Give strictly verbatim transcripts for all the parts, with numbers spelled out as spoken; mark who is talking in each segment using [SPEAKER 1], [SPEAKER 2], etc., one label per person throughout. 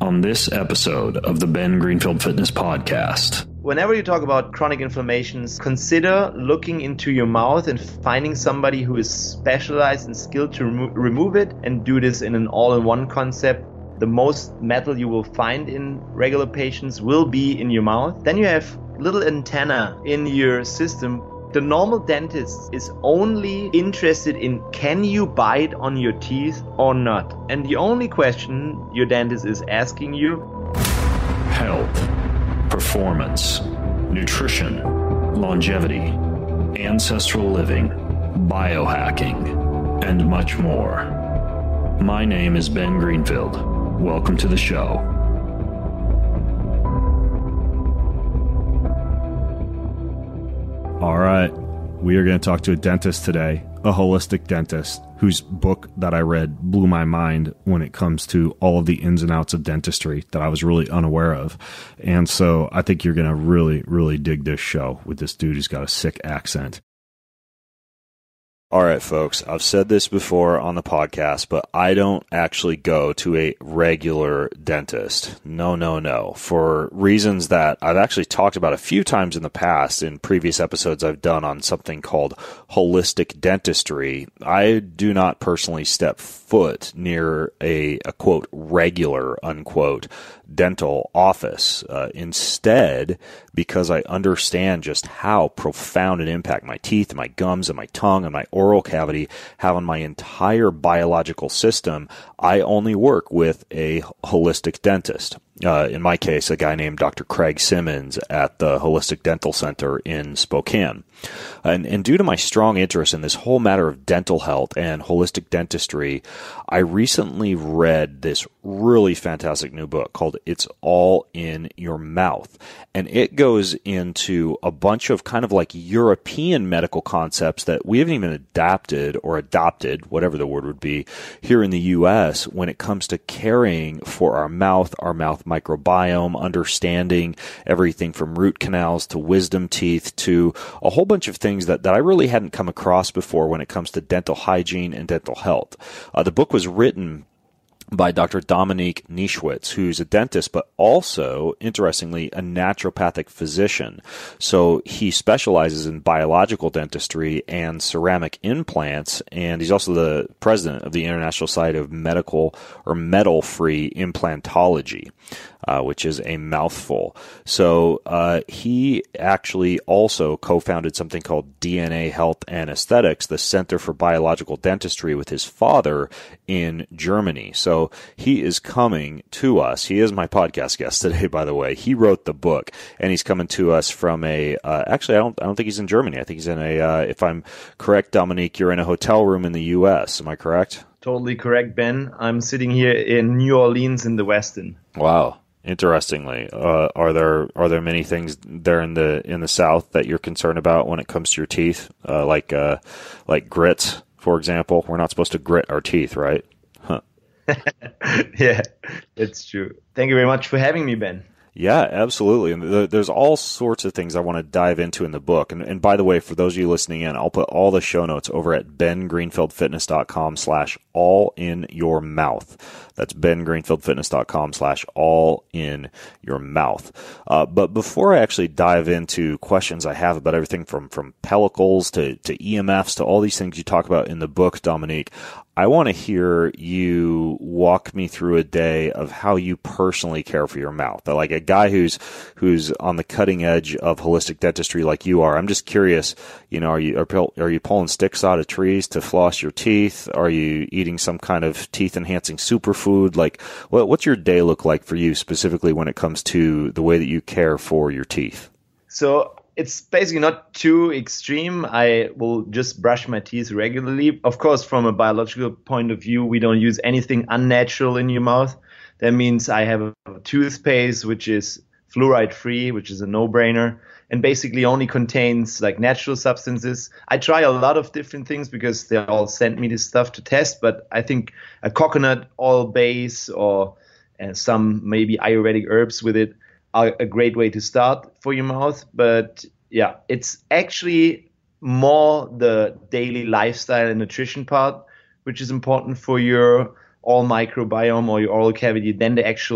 [SPEAKER 1] on this episode of the Ben Greenfield Fitness Podcast.
[SPEAKER 2] Whenever you talk about chronic inflammations, consider looking into your mouth and finding somebody who is specialized and skilled to remo- remove it and do this in an all-in-one concept. The most metal you will find in regular patients will be in your mouth. Then you have little antenna in your system. The normal dentist is only interested in can you bite on your teeth or not. And the only question your dentist is asking you:
[SPEAKER 1] health, performance, nutrition, longevity, ancestral living, biohacking, and much more. My name is Ben Greenfield. Welcome to the show.
[SPEAKER 3] All right, we are going to talk to a dentist today, a holistic dentist whose book that I read blew my mind when it comes to all of the ins and outs of dentistry that I was really unaware of. And so I think you're going to really, really dig this show with this dude who's got a sick accent. All right, folks, I've said this before on the podcast, but I don't actually go to a regular dentist. No, no, no. For reasons that I've actually talked about a few times in the past in previous episodes I've done on something called holistic dentistry, I do not personally step foot near a, a quote, regular, unquote, dental office. Uh, instead, because I understand just how profound an impact my teeth, my gums, and my tongue, and my oral cavity have on my entire biological system, I only work with a holistic dentist. Uh, in my case, a guy named Doctor Craig Simmons at the Holistic Dental Center in Spokane. And, and due to my strong interest in this whole matter of dental health and holistic dentistry, I recently read this really fantastic new book called It's All in Your Mouth. And it goes into a bunch of kind of like European medical concepts that we haven't even adapted or adopted, whatever the word would be, here in the U S when it comes to caring for our mouth, our mouth microbiome, understanding everything from root canals to wisdom teeth to a whole bunch of things that, that I really hadn't come across before when it comes to dental hygiene and dental health. Uh, the book was written by Doctor Dominique Nischwitz, who's a dentist, but also, interestingly, a naturopathic physician. So he specializes in biological dentistry and ceramic implants, and he's also the president of the International Society of Medical or Metal-Free Implantology, uh, which is a mouthful. So uh, he actually also co-founded something called D N A Health and Aesthetics, the Center for Biological Dentistry, with his father in Germany. So he is coming to us. He is my podcast guest today, by the way. He wrote the book, and he's coming to us from a. Uh, actually, I don't. I don't think he's in Germany. I think he's in a. Uh, if I'm correct, Dominique, you're in a hotel room in the U S. Am I correct?
[SPEAKER 2] Totally correct, Ben. I'm sitting here in New Orleans in the Westin.
[SPEAKER 3] Wow. Interestingly, uh, are there are there many things there in the in the South that you're concerned about when it comes to your teeth, uh, like uh, like grits, for example? We're not supposed to grit our teeth, right? Huh.
[SPEAKER 2] Yeah, it's true. Thank you very much for having me, Ben.
[SPEAKER 3] Yeah, absolutely. And there's all sorts of things I want to dive into in the book. And, and by the way, for those of you listening in, I'll put all the show notes over at bengreenfieldfitness.com slash all in your mouth. That's bengreenfieldfitness.com slash all in your mouth. Uh, but before I actually dive into questions I have about everything from, from pellicles to, to E M Fs to all these things you talk about in the book, Dominique, I want to hear you walk me through a day of how you personally care for your mouth. Like a guy who's who's on the cutting edge of holistic dentistry like you are. I'm just curious, you know, are you are, are you pulling sticks out of trees to floss your teeth? Are you eating some kind of teeth enhancing superfood? Like, what, what's your day look like for you specifically when it comes to the way that you care for your teeth?
[SPEAKER 2] So it's basically not too extreme. I will just brush my teeth regularly. Of course, from a biological point of view, we don't use anything unnatural in your mouth. That means I have a toothpaste which is fluoride free, which is a no-brainer, and basically only contains like natural substances. I try a lot of different things because they all sent me this stuff to test, but I think a coconut oil base or uh, some maybe Ayurvedic herbs with it are a great way to start for your mouth. But yeah, it's actually more the daily lifestyle and nutrition part, which is important for your oral microbiome or your oral cavity than the actual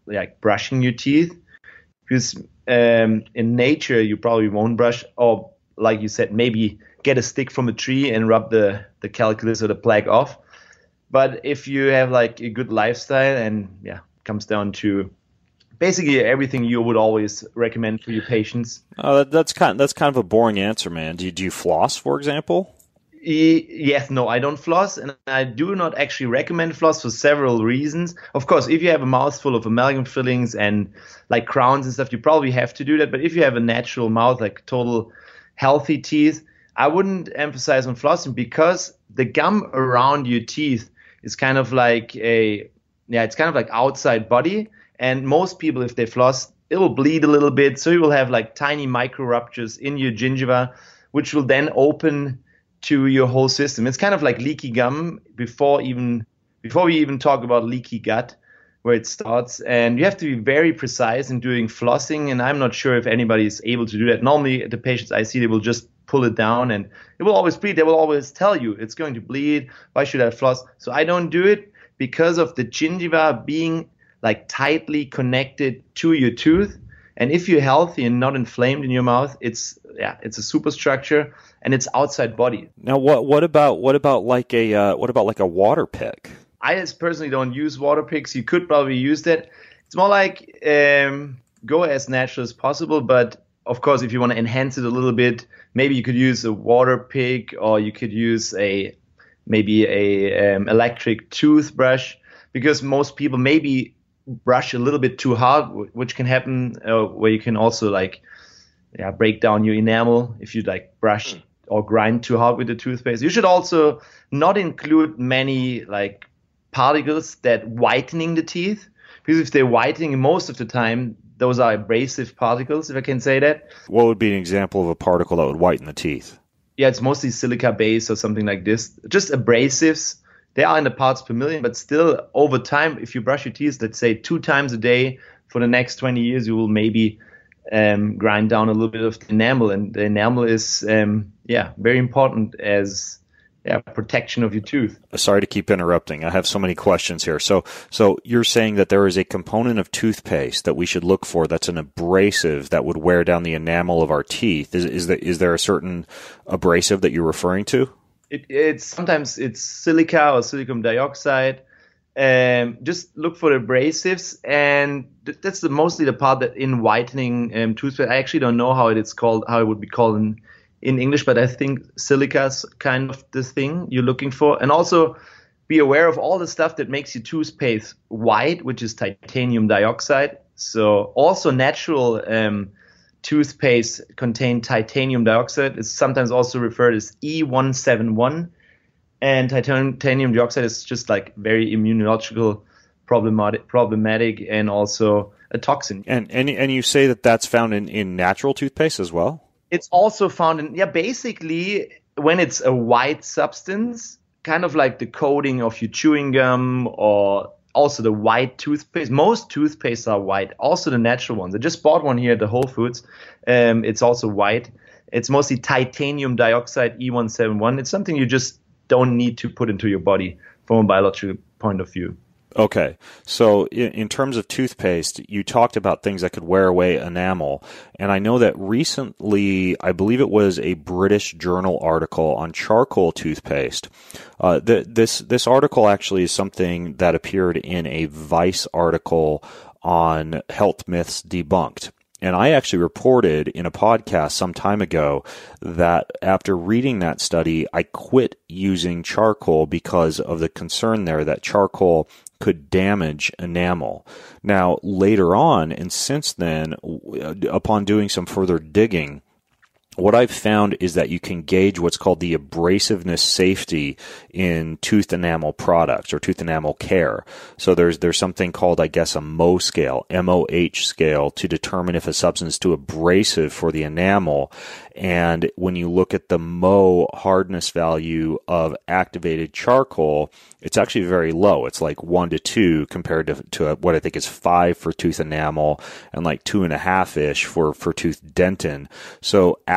[SPEAKER 2] like brushing your teeth, because um, in nature you probably won't brush, or like you said, maybe get a stick from a tree and rub the, the calculus or the plaque off. But if you have like a good lifestyle, and yeah, it comes down to basically everything you would always recommend for your patients.
[SPEAKER 4] Uh, that, that's kind that's kind of a boring answer, man. Do you, do you floss, for example?
[SPEAKER 2] E- yes, no, I don't floss, and I do not actually recommend floss for several reasons. Of course, if you have a mouth full of amalgam fillings and like crowns and stuff, you probably have to do that. But if you have a natural mouth, like total healthy teeth, I wouldn't emphasize on flossing, because the gum around your teeth is kind of like a, yeah, it's kind of like outside body. And most people, if they floss, it will bleed a little bit. So you will have like tiny micro ruptures in your gingiva, which will then open to your whole system. It's kind of like leaky gum before even before we even talk about leaky gut, where it starts. And you have to be very precise in doing flossing. And I'm not sure if anybody is able to do that. Normally, the patients I see, they will just pull it down and it will always bleed. They will always tell you it's going to bleed. Why should I floss? So I don't do it because of the gingiva being like tightly connected to your tooth. And if you're healthy and not inflamed in your mouth, it's yeah, it's a superstructure and it's outside body.
[SPEAKER 4] Now, what what about what about like a uh, what about like a water pick?
[SPEAKER 2] I just personally don't use water picks. You could probably use that. It's more like um, go as natural as possible. But of course, if you want to enhance it a little bit, maybe you could use a water pick, or you could use a maybe a um, electric toothbrush, because most people maybe brush a little bit too hard, which can happen, uh, where you can also like yeah break down your enamel if you like brush or grind too hard with the toothpaste. You should also not include many like particles that whitening the teeth, because if they're whitening, most of the time those are abrasive particles, if I can say that.
[SPEAKER 4] What would be an example of a particle that would whiten the teeth?
[SPEAKER 2] Yeah, it's mostly silica based or something like this. Just abrasives. They are in the parts per million, but still over time, if you brush your teeth, let's say two times a day for the next twenty years, you will maybe um, grind down a little bit of the enamel. And the enamel is, um, yeah, very important as yeah protection of your tooth.
[SPEAKER 4] Sorry to keep interrupting. I have so many questions here. So, so you're saying that there is a component of toothpaste that we should look for that's an abrasive that would wear down the enamel of our teeth. Is is there, is there a certain abrasive that you're referring to?
[SPEAKER 2] It, it's sometimes it's silica or silicon dioxide. Um, just look for abrasives, and th- that's the, mostly the part that in whitening um, toothpaste. I actually don't know how it is called, how it would be called in, in English, but I think silica is kind of the thing you're looking for. And also be aware of all the stuff that makes your toothpaste white, which is titanium dioxide. So also natural um, toothpaste contain titanium dioxide. It's sometimes also referred as E one seventy-one. And titanium dioxide is just like very immunological problematic, problematic and also a toxin.
[SPEAKER 4] And and and you say that that's found in, in natural toothpaste as well?
[SPEAKER 2] It's also found in, yeah, basically when it's a white substance, kind of like the coating of your chewing gum, or also the white toothpaste. Most toothpastes are white, also the natural ones. I just bought one here at the Whole Foods. Um, it's also white. It's mostly titanium dioxide, E one seventy-one. It's something you just don't need to put into your body from a biological point of view.
[SPEAKER 4] Okay. So in, in terms of toothpaste, you talked about things that could wear away enamel. And I know that recently, I believe it was a British Journal article on charcoal toothpaste. Uh, th- this, this article actually is something that appeared in a Vice article on Health Myths Debunked. And I actually reported in a podcast some time ago that after reading that study, I quit using charcoal because of the concern there that charcoal could damage enamel. Now, later on, and since then, upon doing some further digging, what I've found is that you can gauge what's called the abrasiveness safety in tooth enamel products or tooth enamel care. So there's there's something called, I guess, a M O scale, M O H scale, to determine if a substance is too abrasive for the enamel. And when you look at the M O hardness value of activated charcoal, it's actually very low. It's like one to two compared to, to what I think is five for tooth enamel and like two and a half ish for, for tooth dentin. So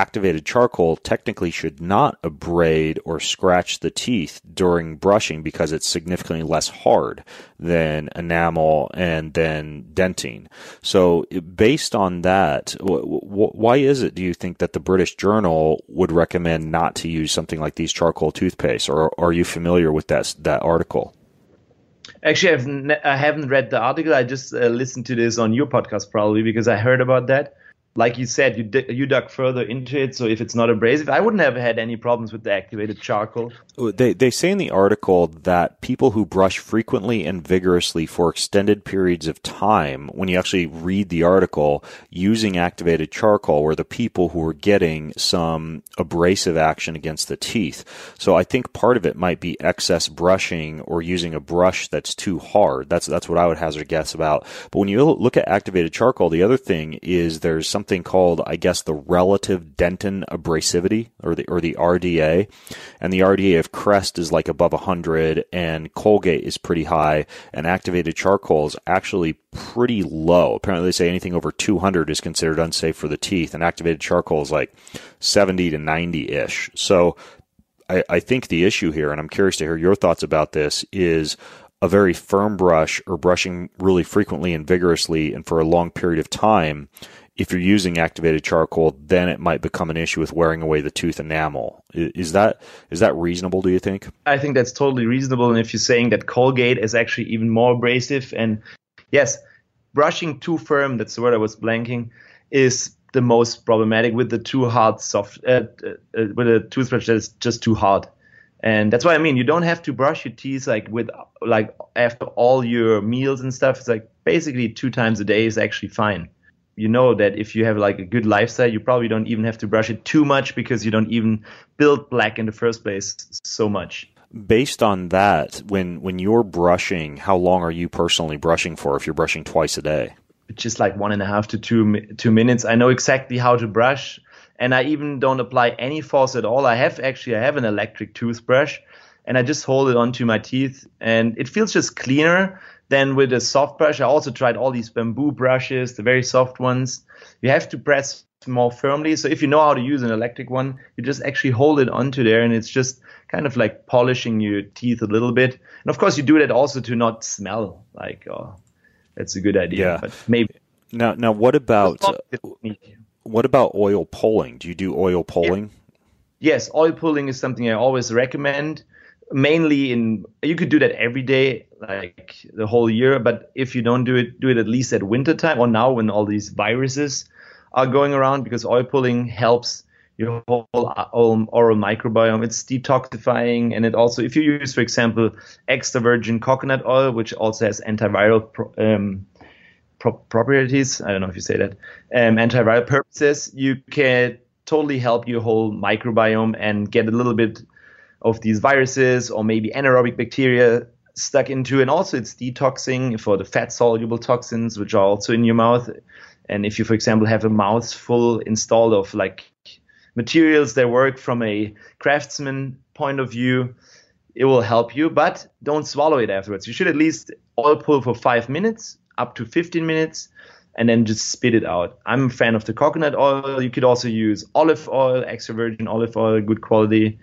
[SPEAKER 4] activated charcoal technically should not abrade or scratch the teeth during brushing because it's significantly less hard than enamel and then dentine. So based on that, w- w- why is it, do you think, that the British Journal would recommend not to use something like these charcoal toothpaste, or are you familiar with that that article?
[SPEAKER 2] Actually, I've ne- I haven't read the article. I just uh, listened to this on your podcast probably because I heard about that. Like you said, you d- you dug further into it, so if it's not abrasive, I wouldn't have had any problems with the activated charcoal.
[SPEAKER 4] They they say in the article that people who brush frequently and vigorously for extended periods of time, when you actually read the article, using activated charcoal were the people who were getting some abrasive action against the teeth. So I think part of it might be excess brushing or using a brush that's too hard. That's that's what I would hazard a guess about. But when you look at activated charcoal, the other thing is there's something Something called, I guess, the relative dentin abrasivity, or the or the R D A, and the R D A of Crest is like above one hundred, and Colgate is pretty high, and activated charcoal is actually pretty low. Apparently, they say anything over two hundred is considered unsafe for the teeth, and activated charcoal is like seventy to ninety ish. So, I, I think the issue here, and I'm curious to hear your thoughts about this, is a very firm brush or brushing really frequently and vigorously and for a long period of time. If you're using activated charcoal, then it might become an issue with wearing away the tooth enamel. Is that is that reasonable, do you think?
[SPEAKER 2] I think that's totally reasonable. And if you're saying that Colgate is actually even more abrasive, and yes, brushing too firm, that's the word I was blanking, is the most problematic with the too hard soft, uh, uh, with a toothbrush that is just too hard. And that's what I mean. You don't have to brush your teeth like with like after all your meals and stuff. It's like basically two times a day is actually fine. You know that if you have like a good lifestyle, you probably don't even have to brush it too much because you don't even build plaque in the first place so much.
[SPEAKER 4] Based on that, when when you're brushing, how long are you personally brushing for if you're brushing twice a day?
[SPEAKER 2] Just like one and a half to two two minutes. I know exactly how to brush, and I even don't apply any force at all. I have actually I have an electric toothbrush, and I just hold it onto my teeth, and it feels just cleaner than with a soft brush. I also tried all these bamboo brushes, the very soft ones. You have to press more firmly. So if you know how to use an electric one, you just actually hold it onto there, and it's just kind of like polishing your teeth a little bit. And of course, you do that also to not smell like, oh, that's a good idea.
[SPEAKER 4] Yeah.
[SPEAKER 2] But maybe.
[SPEAKER 4] Now, now what about uh, what about oil pulling? Do you do oil pulling?
[SPEAKER 2] Yeah. Yes, oil pulling is something I always recommend. Mainly in, you could do that every day, like the whole year. But if you don't do it, do it at least at winter time or now when all these viruses are going around, because oil pulling helps your whole oral microbiome. It's detoxifying, and it also, if you use, for example, extra virgin coconut oil, which also has antiviral pro, um, pro, properties, I don't know if you say that, um, antiviral purposes, you can totally help your whole microbiome and get a little bit of these viruses or maybe anaerobic bacteria stuck into. And also it's detoxing for the fat soluble toxins, which are also in your mouth. And if you, for example, have a mouthful installed of like materials that work from a craftsman point of view, it will help you, but don't swallow it afterwards. You should at least oil pull for five minutes, up to fifteen minutes, and then just spit it out. I'm a fan of the coconut oil. You could also use olive oil, extra virgin olive oil, good quality.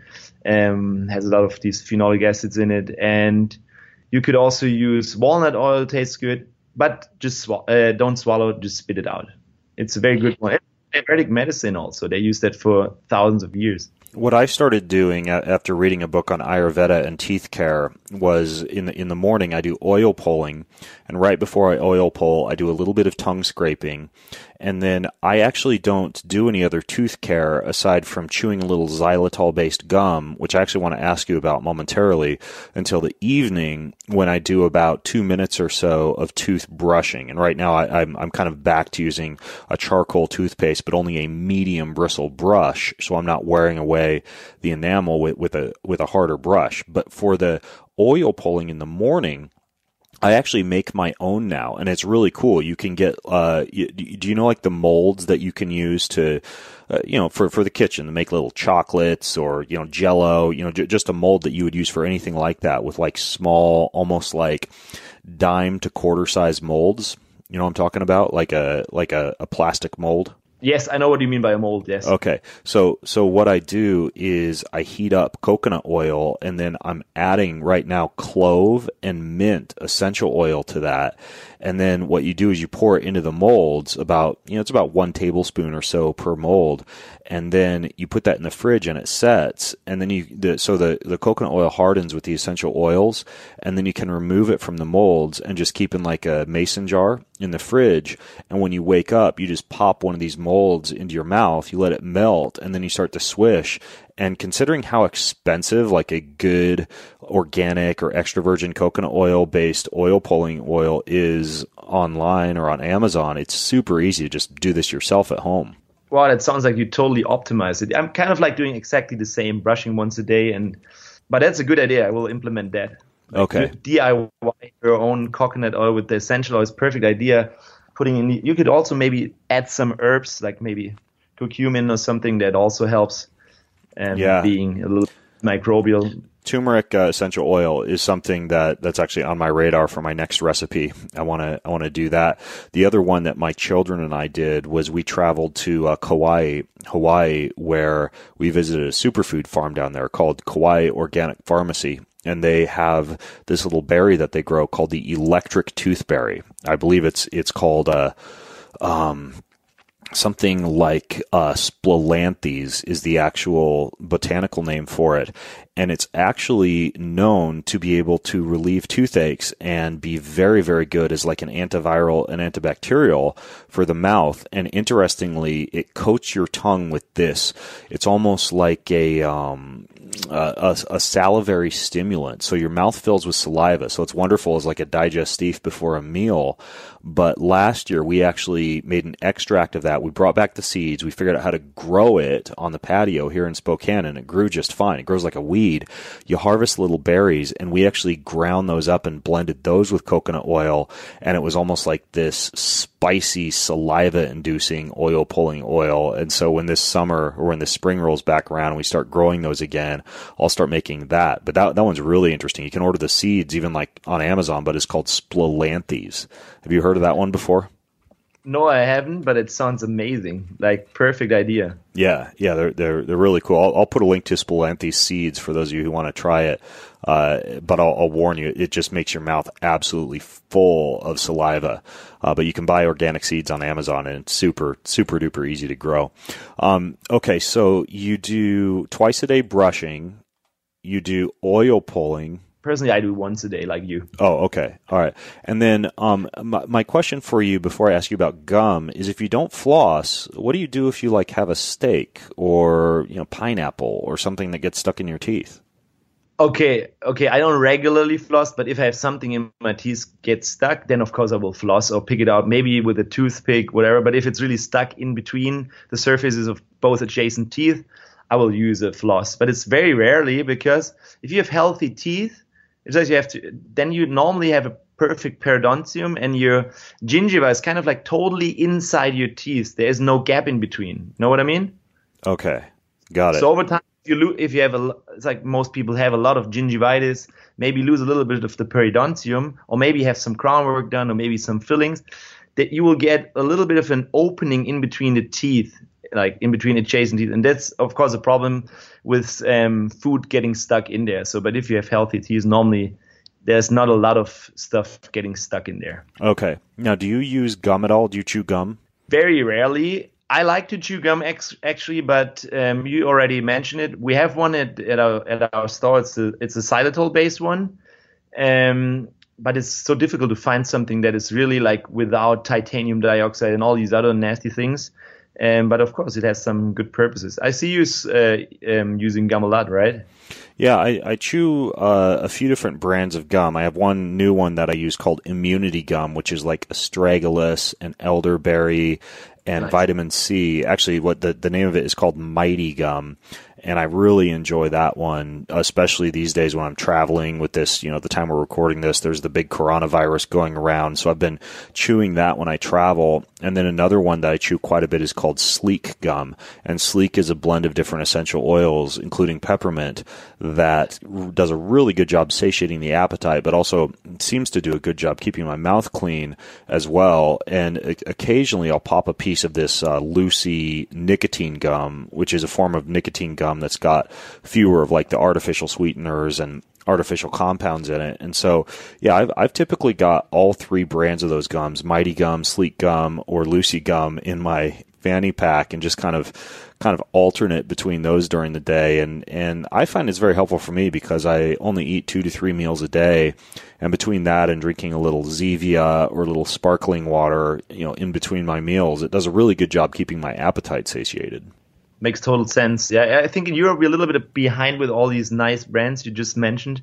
[SPEAKER 2] Um, has a lot of these phenolic acids in it. And you could also use walnut oil, tastes good, but just sw- uh, don't swallow it, just spit it out. It's a very good one. Ayurvedic medicine also, they use that for thousands of years.
[SPEAKER 4] What I started doing after reading a book on Ayurveda and teeth care was in the, in the morning I do oil pulling, and right before I oil pull I do a little bit of tongue scraping, and then I actually don't do any other tooth care aside from chewing a little xylitol-based gum, which I actually want to ask you about momentarily, until the evening when I do about two minutes or so of tooth brushing. And right now I, I'm, I'm kind of back to using a charcoal toothpaste, but only a medium bristle brush, so I'm not wearing away the enamel with, with a with a harder brush. But for the oil pulling in the morning, I actually make my own now, and it's really cool. You can get, uh, you, do you know like the molds that you can use to, uh, you know, for, for the kitchen to make little chocolates or, you know, Jell-O, you know, j- just a mold that you would use for anything like that with like small, almost like dime to quarter size molds. You know what I'm talking about? Like a, like a, a plastic mold.
[SPEAKER 2] Yes, I know what you mean by a mold, yes.
[SPEAKER 4] Okay. So so what I do is I heat up coconut oil, and then I'm adding right now clove and mint essential oil to that. And then what you do is you pour it into the molds, about, you know, it's about one tablespoon or so per mold. And then you put that in the fridge and it sets. And then you, the, so the, the coconut oil hardens with the essential oils, and then you can remove it from the molds and just keep in like a mason jar in the fridge. And when you wake up, you just pop one of these molds into your mouth, you let it melt, and then you start to swish. And considering how expensive like a good organic or extra virgin coconut oil based oil pulling oil is online or on Amazon, it's super easy to just do this yourself at home.
[SPEAKER 2] Wow, that sounds like you totally optimize it. I'm kind of like doing exactly the same, brushing once a day, and but that's a good idea. I will implement that. Like
[SPEAKER 4] Okay.
[SPEAKER 2] D I Y your own coconut oil with the essential oil is a perfect idea. Putting in, you could also maybe add some herbs, like maybe curcumin or something that also helps. And
[SPEAKER 4] Yeah.
[SPEAKER 2] being a little microbial.
[SPEAKER 4] Turmeric uh, essential oil is something that, that's actually on my radar for my next recipe. I want to I want to do that. The other one that my children and I did was we traveled to uh, Kauai, Hawaii, where we visited a superfood farm down there called Kauai Organic Pharmacy. And they have this little berry that they grow called the electric toothberry. I believe it's it's called uh, um, something like uh, Splolanthes is the actual botanical name for it. And it's actually known to be able to relieve toothaches and be very, very good as like an antiviral and antibacterial for the mouth. And interestingly, it coats your tongue with this. It's almost like a, um, a, a salivary stimulant. So your mouth fills with saliva. So it's wonderful as like a digestif before a meal. But last year, we actually made an extract of that. We brought back the seeds. We figured out how to grow it on the patio here in Spokane, and it grew just fine. It grows like a weed. You harvest little berries, and we actually ground those up and blended those with coconut oil, and it was almost like this spicy, saliva-inducing oil-pulling oil. And so when this summer or when the spring rolls back around and we start growing those again, I'll start making that. But that that one's really interesting. You can order the seeds even like on Amazon, but it's called Splolanthes. Have you heard of that one before?
[SPEAKER 2] No, I haven't, but it sounds amazing. Like, perfect idea.
[SPEAKER 4] Yeah, yeah, they're they're they're really cool. I'll, I'll put a link to Spolanthes seeds for those of you who want to try it. Uh, but I'll, I'll warn you, it just makes your mouth absolutely full of saliva. Uh, but you can buy organic seeds on Amazon, and it's super super duper easy to grow. Um, okay, so you do twice a day brushing, you do oil pulling.
[SPEAKER 2] Personally, I do once a day, like you.
[SPEAKER 4] Oh, okay. All right. And then um, my, my question for you before I ask you about gum is, if you don't floss, what do you do if you like have a steak or, you know, pineapple or something that gets stuck in your teeth?
[SPEAKER 2] Okay, okay. I don't regularly floss, but if I have something in my teeth get stuck, then of course I will floss or pick it out, maybe with a toothpick, whatever. But if it's really stuck in between the surfaces of both adjacent teeth, I will use a floss. But it's very rarely, because if you have healthy teeth, it's like you have to, then you normally have a perfect periodontium, and your gingiva is kind of like totally inside your teeth. There is no gap in between. Know what I mean?
[SPEAKER 4] Okay, got it.
[SPEAKER 2] So over time, if you lose, if you have a, it's like most people have a lot of gingivitis, maybe lose a little bit of the periodontium, or maybe have some crown work done, or maybe some fillings, that you will get a little bit of an opening in between the teeth, like in between adjacent teeth. And that's, of course, a problem with um, food getting stuck in there. So, but if you have healthy teeth, normally there's not a lot of stuff getting stuck in there.
[SPEAKER 4] Okay. Now, do you use gum at all? Do you chew gum?
[SPEAKER 2] Very rarely. I like to chew gum ex- actually, but um, you already mentioned it. We have one at, at our at our store. It's a it's a xylitol based one, um, but it's so difficult to find something that is really like without titanium dioxide and all these other nasty things. Um, but of course, it has some good purposes. I see you uh, um, using gum a lot, right?
[SPEAKER 4] Yeah, I, I chew uh, a few different brands of gum. I have one new one that I use called Immunity Gum, which is like astragalus and elderberry and
[SPEAKER 2] Nice.
[SPEAKER 4] vitamin C. Actually, what the, the name of it is called Mighty Gum. and I really enjoy that one, especially these days when I'm traveling with this. You know, at the time we're recording this, there's the big coronavirus going around, so I've been chewing that when I travel. And then another one that I chew quite a bit is called Sleek Gum, and Sleek is a blend of different essential oils, including peppermint, that does a really good job satiating the appetite, but also seems to do a good job keeping my mouth clean as well. And occasionally I'll pop a piece of this uh, Lucy nicotine gum, which is a form of nicotine gum that's got fewer of like the artificial sweeteners and artificial compounds in it. And so, yeah, I've, I've typically got all three brands of those gums, Mighty Gum, Sleek Gum, or Lucy Gum in my fanny pack, and just kind of kind of alternate between those during the day. And, and I find it's very helpful for me because I only eat two to three meals a day. And between that and drinking a little Zevia or a little sparkling water, you know, in between my meals, it does a really good job keeping my appetite satiated.
[SPEAKER 2] Makes total sense. Yeah, I think in Europe we're a little bit behind with all these nice brands you just mentioned.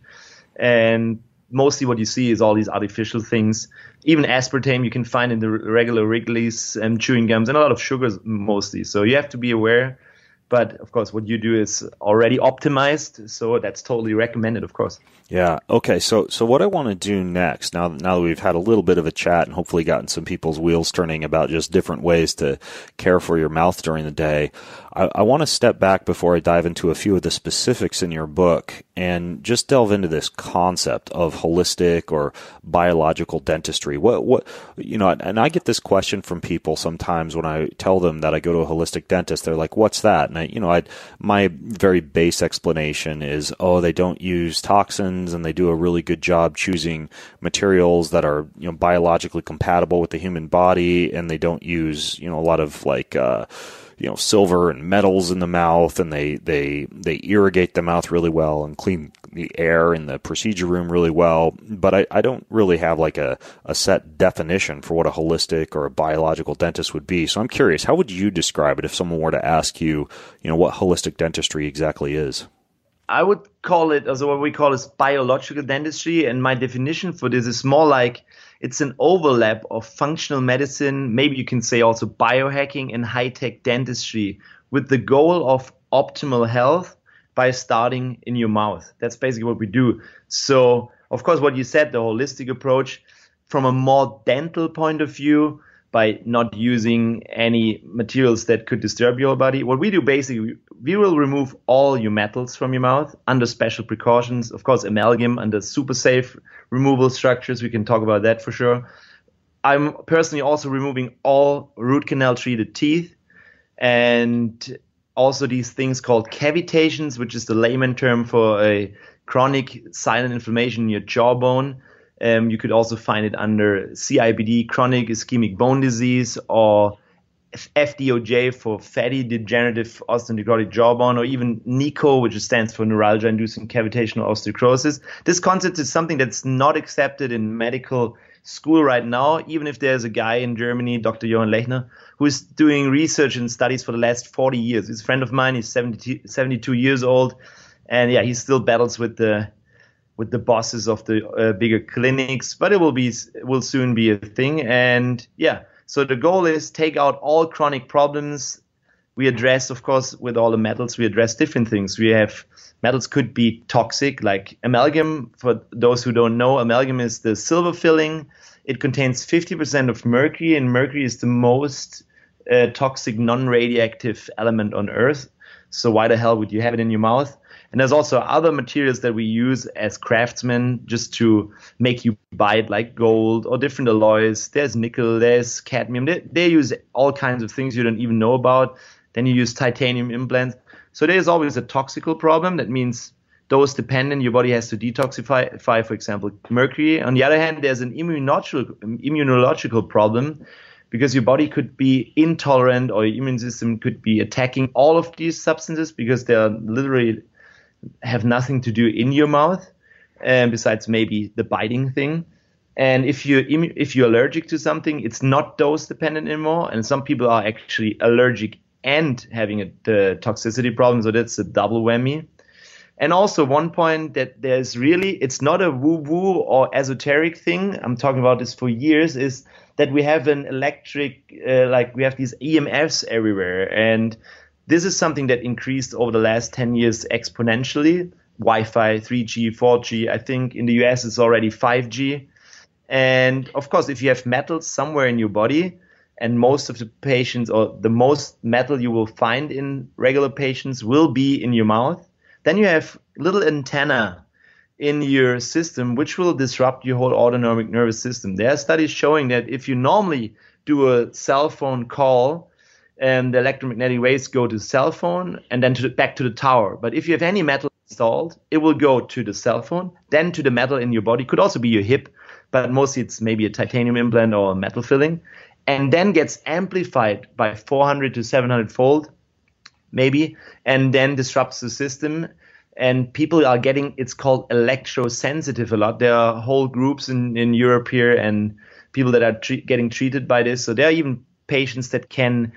[SPEAKER 2] And mostly what you see is all these artificial things. Even aspartame you can find in the regular Wrigley's and chewing gums, and a lot of sugars mostly. So you have to be aware. But of course, what you do is already optimized, so that's totally recommended, of course.
[SPEAKER 4] Yeah. Okay. So, so what I want to do next, now, now that we've had a little bit of a chat and hopefully gotten some people's wheels turning about just different ways to care for your mouth during the day, I, I want to step back before I dive into a few of the specifics in your book and just delve into this concept of holistic or biological dentistry. What, what, you know, and I get this question from people sometimes when I tell them that I go to a holistic dentist. They're like, "What's that?" And I, you know, I, my very base explanation is, oh, they don't use toxins, and they do a really good job choosing materials that are, you know, biologically compatible with the human body, and they don't use, you know, a lot of like, uh, you know, silver and metals in the mouth, and they, they, they irrigate the mouth really well and clean the air in the procedure room really well. But I, I don't really have like a, a set definition for what a holistic or a biological dentist would be. So I'm curious, how would you describe it if someone were to ask you, you know, what holistic dentistry exactly is?
[SPEAKER 2] I would call it, also what we call is biological dentistry, and my definition for this is more like it's an overlap of functional medicine, maybe you can say also biohacking and high-tech dentistry, with the goal of optimal health by starting in your mouth. That's basically what we do. So, of course, what you said, the holistic approach, from a more dental point of view, by not using any materials that could disturb your body. What we do basically, we will remove all your metals from your mouth under special precautions. Of course, amalgam under super safe removal structures. We can talk about that for sure. I'm personally also removing all root canal treated teeth, and also these things called cavitations, which is the layman term for a chronic silent inflammation in your jawbone. Um, you could also find it under C I B D, chronic ischemic bone disease, or F D O J for fatty degenerative osteonecrotic jawbone, or even NICO, which stands for neuralgia-inducing cavitational osteocrosis. This concept is something that's not accepted in medical school right now, even if there's a guy in Germany, Doctor Johann Lechner, who is doing research and studies for the last forty years. He's a friend of mine. He's seventy, seventy-two years old. And yeah, he still battles with the with the bosses of the uh, bigger clinics, but it will be it will soon be a thing. And yeah, so the goal is take out all chronic problems. We address, of course, with all the metals, we address different things. We have metals could be toxic, like amalgam. For those who don't know, amalgam is the silver filling. It contains fifty percent of mercury, and mercury is the most uh, toxic non-radioactive element on Earth. So why the hell would you have it in your mouth? And there's also other materials that we use as craftsmen just to make you buy it, like gold or different alloys. There's nickel, there's cadmium. They, they use all kinds of things you don't even know about. Then you use titanium implants. So there's always a toxical problem. That means dose dependent, your body has to detoxify, for example, mercury. On the other hand, there's an immunological, immunological problem, because your body could be intolerant, or your immune system could be attacking all of these substances because they are literally have nothing to do in your mouth, um, besides maybe the biting thing. And if you're if you're allergic to something, it's not dose dependent anymore. And some people are actually allergic and having a the toxicity problem, so that's a double whammy. And also one point that there's really, it's not a woo-woo or esoteric thing, I'm talking about this for years, is that we have an electric, uh, like we have these E M Fs everywhere. And This is something that increased over the last ten years exponentially. Wi-Fi, three G, four G. I think in the U S it's already five G. And of course, if you have metal somewhere in your body, and most of the patients, or the most metal you will find in regular patients will be in your mouth, then you have little antenna in your system, which will disrupt your whole autonomic nervous system. There are studies showing that if you normally do a cell phone call, and the electromagnetic waves go to the cell phone and then to the, back to the tower. But if you have any metal installed, it will go to the cell phone, then to the metal in your body. Could also be your hip, but mostly it's maybe a titanium implant or a metal filling, and then gets amplified by four hundred to seven hundred fold, maybe, and then disrupts the system. And people are getting, it's called electrosensitive a lot. There are whole groups in, in Europe here and people that are tre- getting treated by this. So there are even patients that can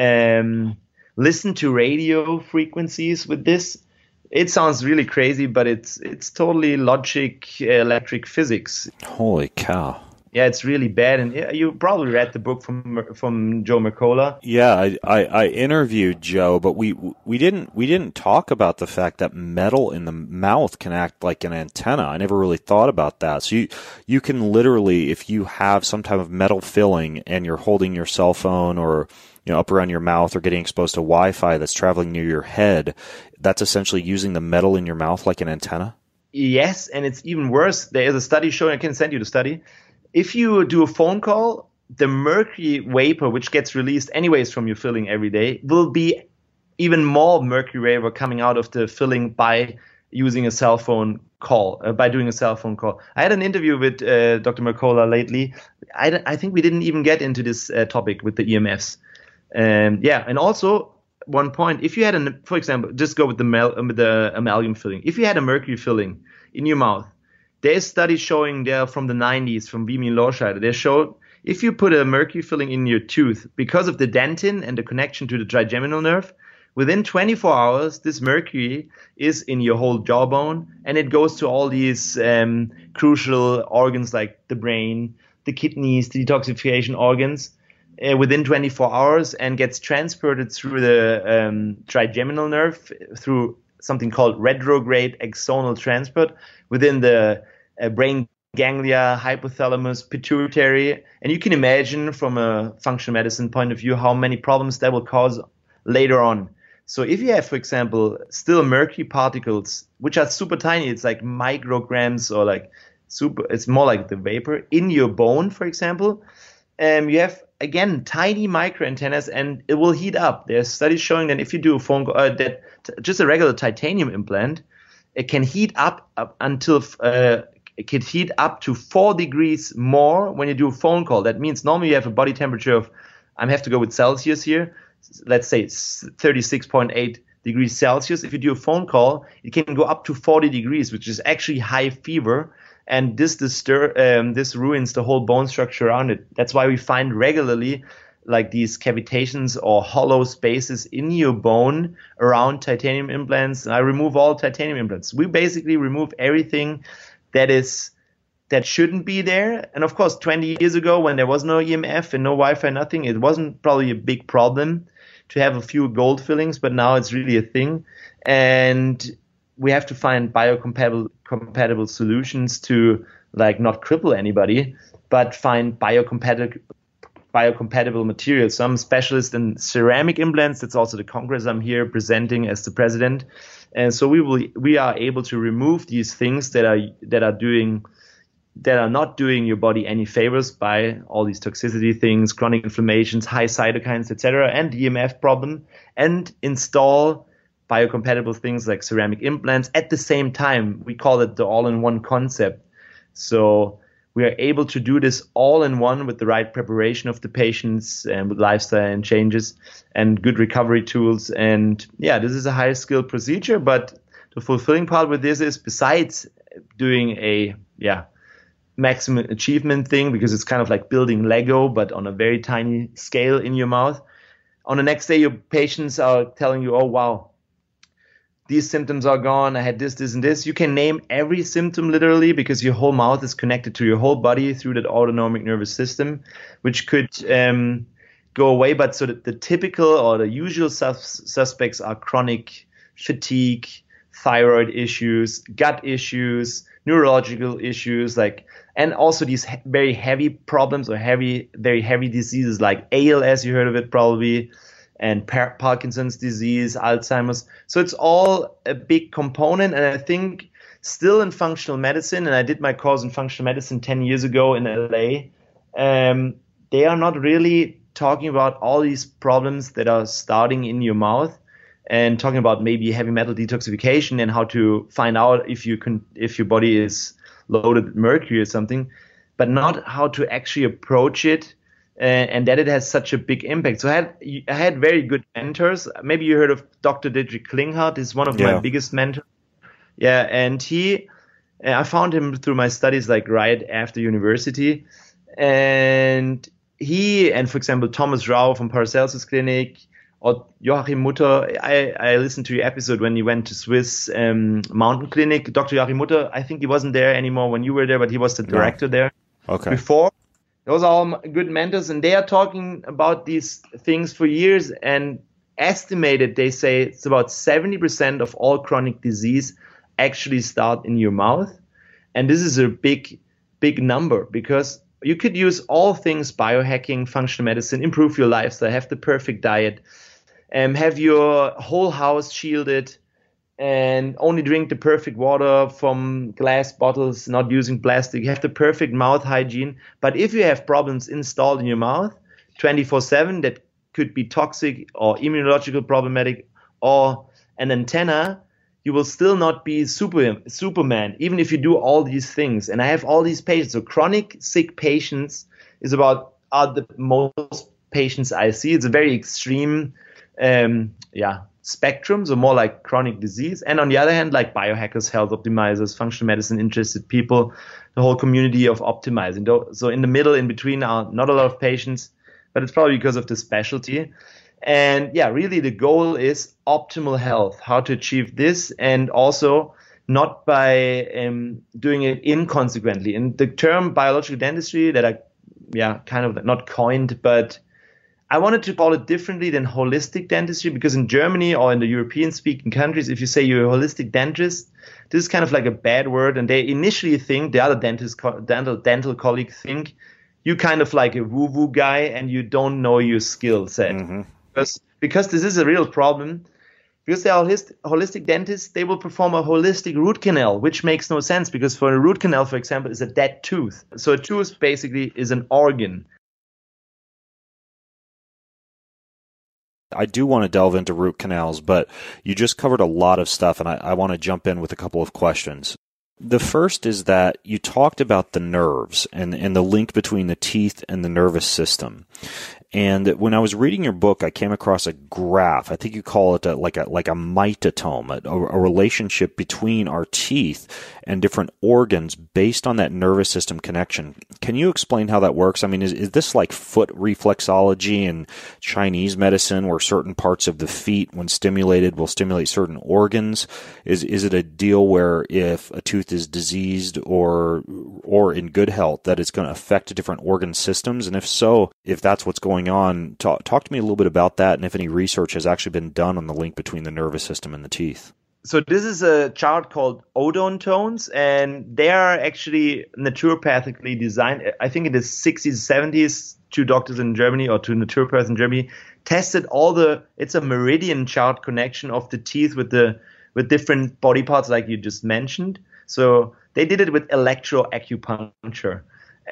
[SPEAKER 2] um, listen to radio frequencies with this. It sounds really crazy, but it's it's totally logic, uh, electric physics.
[SPEAKER 4] Holy cow.
[SPEAKER 2] Yeah, it's really bad. And yeah, you probably read the book from from Joe Mercola.
[SPEAKER 4] Yeah, I, I, I interviewed Joe, but we we didn't we didn't talk about the fact that metal in the mouth can act like an antenna. I never really thought about that. So you you can literally, if you have some type of metal filling and you're holding your cell phone or you know up around your mouth or getting exposed to Wi-Fi that's traveling near your head, that's essentially using the metal in your mouth like an antenna?
[SPEAKER 2] Yes, and it's even worse. There is a study showing, I can send you the study. If you do a phone call, the mercury vapor, which gets released anyways from your filling every day, will be even more mercury vapor coming out of the filling by using a cell phone call, uh, by doing a cell phone call. I had an interview with uh, Doctor Mercola lately. I, I think we didn't even get into this uh, topic with the E M Fs. Um, yeah, and also one point, if you had, an, for example, just go with the, mel- with the amalgam filling. If you had a mercury filling in your mouth, there's studies showing there from the nineties, from Vimy and Lorscheider. They showed if you put a mercury filling in your tooth, because of the dentin and the connection to the trigeminal nerve, within twenty-four hours, this mercury is in your whole jawbone, and it goes to all these um, crucial organs like the brain, the kidneys, the detoxification organs, uh, within twenty-four hours, and gets transported through the um, trigeminal nerve through something called retrograde axonal transport within the uh, brain ganglia, hypothalamus, pituitary. And you can imagine from a functional medicine point of view how many problems that will cause later on. So if you have, for example, still mercury particles, which are super tiny, it's like micrograms or like super, it's more like the vapor in your bone, for example, um, you have, again, tiny microantennas and it will heat up. There's studies showing that if you do a phone call, uh, that t- just a regular titanium implant, it can heat up, up until uh, it can heat up to four degrees more when you do a phone call. That means normally you have a body temperature of, I have to go with Celsius here, let's say it's thirty-six point eight degrees Celsius. If you do a phone call, it can go up to forty degrees, which is actually high fever. And this disturb, um, this ruins the whole bone structure around it. That's why we find regularly like these cavitations or hollow spaces in your bone around titanium implants. And I remove all titanium implants. We basically remove everything that is that shouldn't be there. And of course, twenty years ago when there was no E M F and no Wi-Fi, nothing, it wasn't probably a big problem to have a few gold fillings, but now it's really a thing. And we have to find biocompatible compatible solutions to like not cripple anybody, but find biocompatible biocompatible materials. So I'm a specialist in ceramic implants. That's also the Congress I'm here presenting as the president. And so we will we are able to remove these things that are that are doing that are not doing your body any favors by all these toxicity things, chronic inflammations, high cytokines, et cetera, and the E M F problem, and install biocompatible things like ceramic implants at the same time. We call it the all-in-one concept. So we are able to do this all in one with the right preparation of the patients and with lifestyle and changes and good recovery tools. And yeah, this is a high skill procedure, but the fulfilling part with this is besides doing a, yeah, maximum achievement thing, because it's kind of like building Lego, but on a very tiny scale in your mouth. On the next day, your patients are telling you, oh, wow, these symptoms are gone. I had this, this, and this. You can name every symptom literally because your whole mouth is connected to your whole body through that autonomic nervous system, which could um, go away. But so that the typical or the usual sus- suspects are chronic fatigue, thyroid issues, gut issues, neurological issues, like, and also these he- very heavy problems or heavy, very heavy diseases like A L S, you heard of it probably, and Par- Parkinson's disease, Alzheimer's. So it's all a big component. And I think still in functional medicine, and I did my course in functional medicine ten years ago in L A, um, they are not really talking about all these problems that are starting in your mouth and talking about maybe heavy metal detoxification and how to find out if you can, if your body is loaded with mercury or something, but not how to actually approach it, uh, and that it has such a big impact. So I had I had very good mentors. Maybe you heard of Doctor Dietrich Klinghardt. He's one of
[SPEAKER 4] Yeah.
[SPEAKER 2] my biggest mentors. Yeah, and he, I found him through my studies, like right after university, and he, and for example Thomas Rau from Paracelsus Clinic, or Joachim Mutter. I, I listened to your episode when you went to Swiss um, Mountain Clinic. Doctor Joachim Mutter, I think he wasn't there anymore when you were there, but he was the director
[SPEAKER 4] No.
[SPEAKER 2] there
[SPEAKER 4] Okay.
[SPEAKER 2] before. Those are all good mentors, and they are talking about these things for years, and estimated, they say it's about seventy percent of all chronic disease actually start in your mouth. And this is a big, big number, because you could use all things biohacking, functional medicine, improve your lifestyle, have the perfect diet, um, have your whole house shielded, and only drink the perfect water from glass bottles, not using plastic, have the perfect mouth hygiene. But if you have problems installed in your mouth twenty-four seven that could be toxic or immunological problematic or an antenna, you will still not be super Superman, even if you do all these things. And I have all these patients. So chronic sick patients is about are the most patients I see. It's a very extreme, um, yeah, spectrum. So more like chronic disease. And on the other hand, like biohackers, health optimizers, functional medicine interested people, the whole community of optimizing. So in the middle, in between, are not a lot of patients, but it's probably because of the specialty. And yeah, really the goal is optimal health, how to achieve this, and also not by um, doing it inconsequently. And the term biological dentistry that I, yeah, kind of not coined, but I wanted to call it differently than holistic dentistry, because in Germany or in the European speaking countries, if you say you're a holistic dentist, this is kind of like a bad word. And they initially think, the other dentist, dental, dental colleagues think, you kind of like a woo-woo guy and you don't know your skill set. Mm-hmm. Because, because this is a real problem. Because they are holistic, holistic dentists, they will perform a holistic root canal, which makes no sense, because for a root canal, for example, is a dead tooth. So a tooth basically is an organ.
[SPEAKER 4] I do want to delve into root canals, but you just covered a lot of stuff, and I, I want to jump in with a couple of questions. The first is that you talked about the nerves and, and the link between the teeth and the nervous system. And when I was reading your book, I came across a graph. I think you call it a, like a like a mitotome, a, a relationship between our teeth and different organs based on that nervous system connection. Can you explain how that works? I mean, is, is this like foot reflexology in Chinese medicine, where certain parts of the feet, when stimulated, will stimulate certain organs? Is is it a deal where if a tooth is diseased or or in good health, that it's going to affect different organ systems? And if so, if that's what's going on, talk, talk to me a little bit about that, and if any research has actually been done on the link between the nervous system and the teeth.
[SPEAKER 2] So this is a chart called odontones, and they are actually naturopathically designed. I think in the sixties, seventies, two doctors in Germany, or two naturopaths in Germany, tested all the, it's a meridian chart connection of the teeth with the with different body parts like you just mentioned. So they did it with electroacupuncture.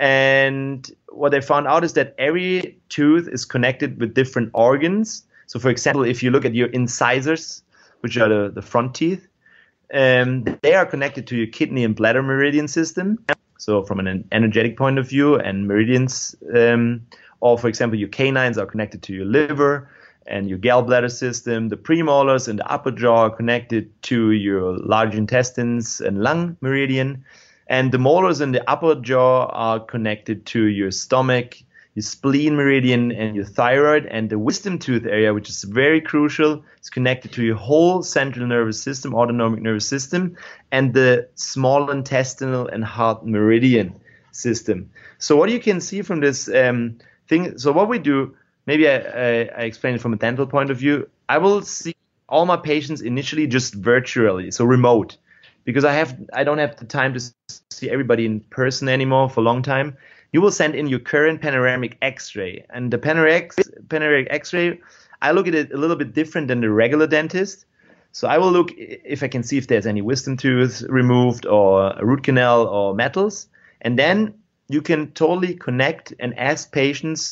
[SPEAKER 2] And what they found out is that every tooth is connected with different organs. So for example, if you look at your incisors, which are the, the front teeth, um, they are connected to your kidney and bladder meridian system. So from an energetic point of view, and meridians, um, or for example, your canines are connected to your liver and your gallbladder system. The premolars and the upper jaw are connected to your large intestines and lung meridian. And the molars in the upper jaw are connected to your stomach, your spleen meridian, and your thyroid. And the wisdom tooth area, which is very crucial, is connected to your whole central nervous system, autonomic nervous system, and the small intestinal and heart meridian system. So what you can see from this um, thing, so what we do, maybe I, I, I explain it from a dental point of view. I will see all my patients initially just virtually, so remote, because I have I don't have the time to see everybody in person anymore for a long time. You will send in your current panoramic X-ray, and the panoramic panoramic X-ray, I look at it a little bit different than the regular dentist. So I will look if I can see if there's any wisdom tooth removed or a root canal or metals, and then you can totally connect and ask patients,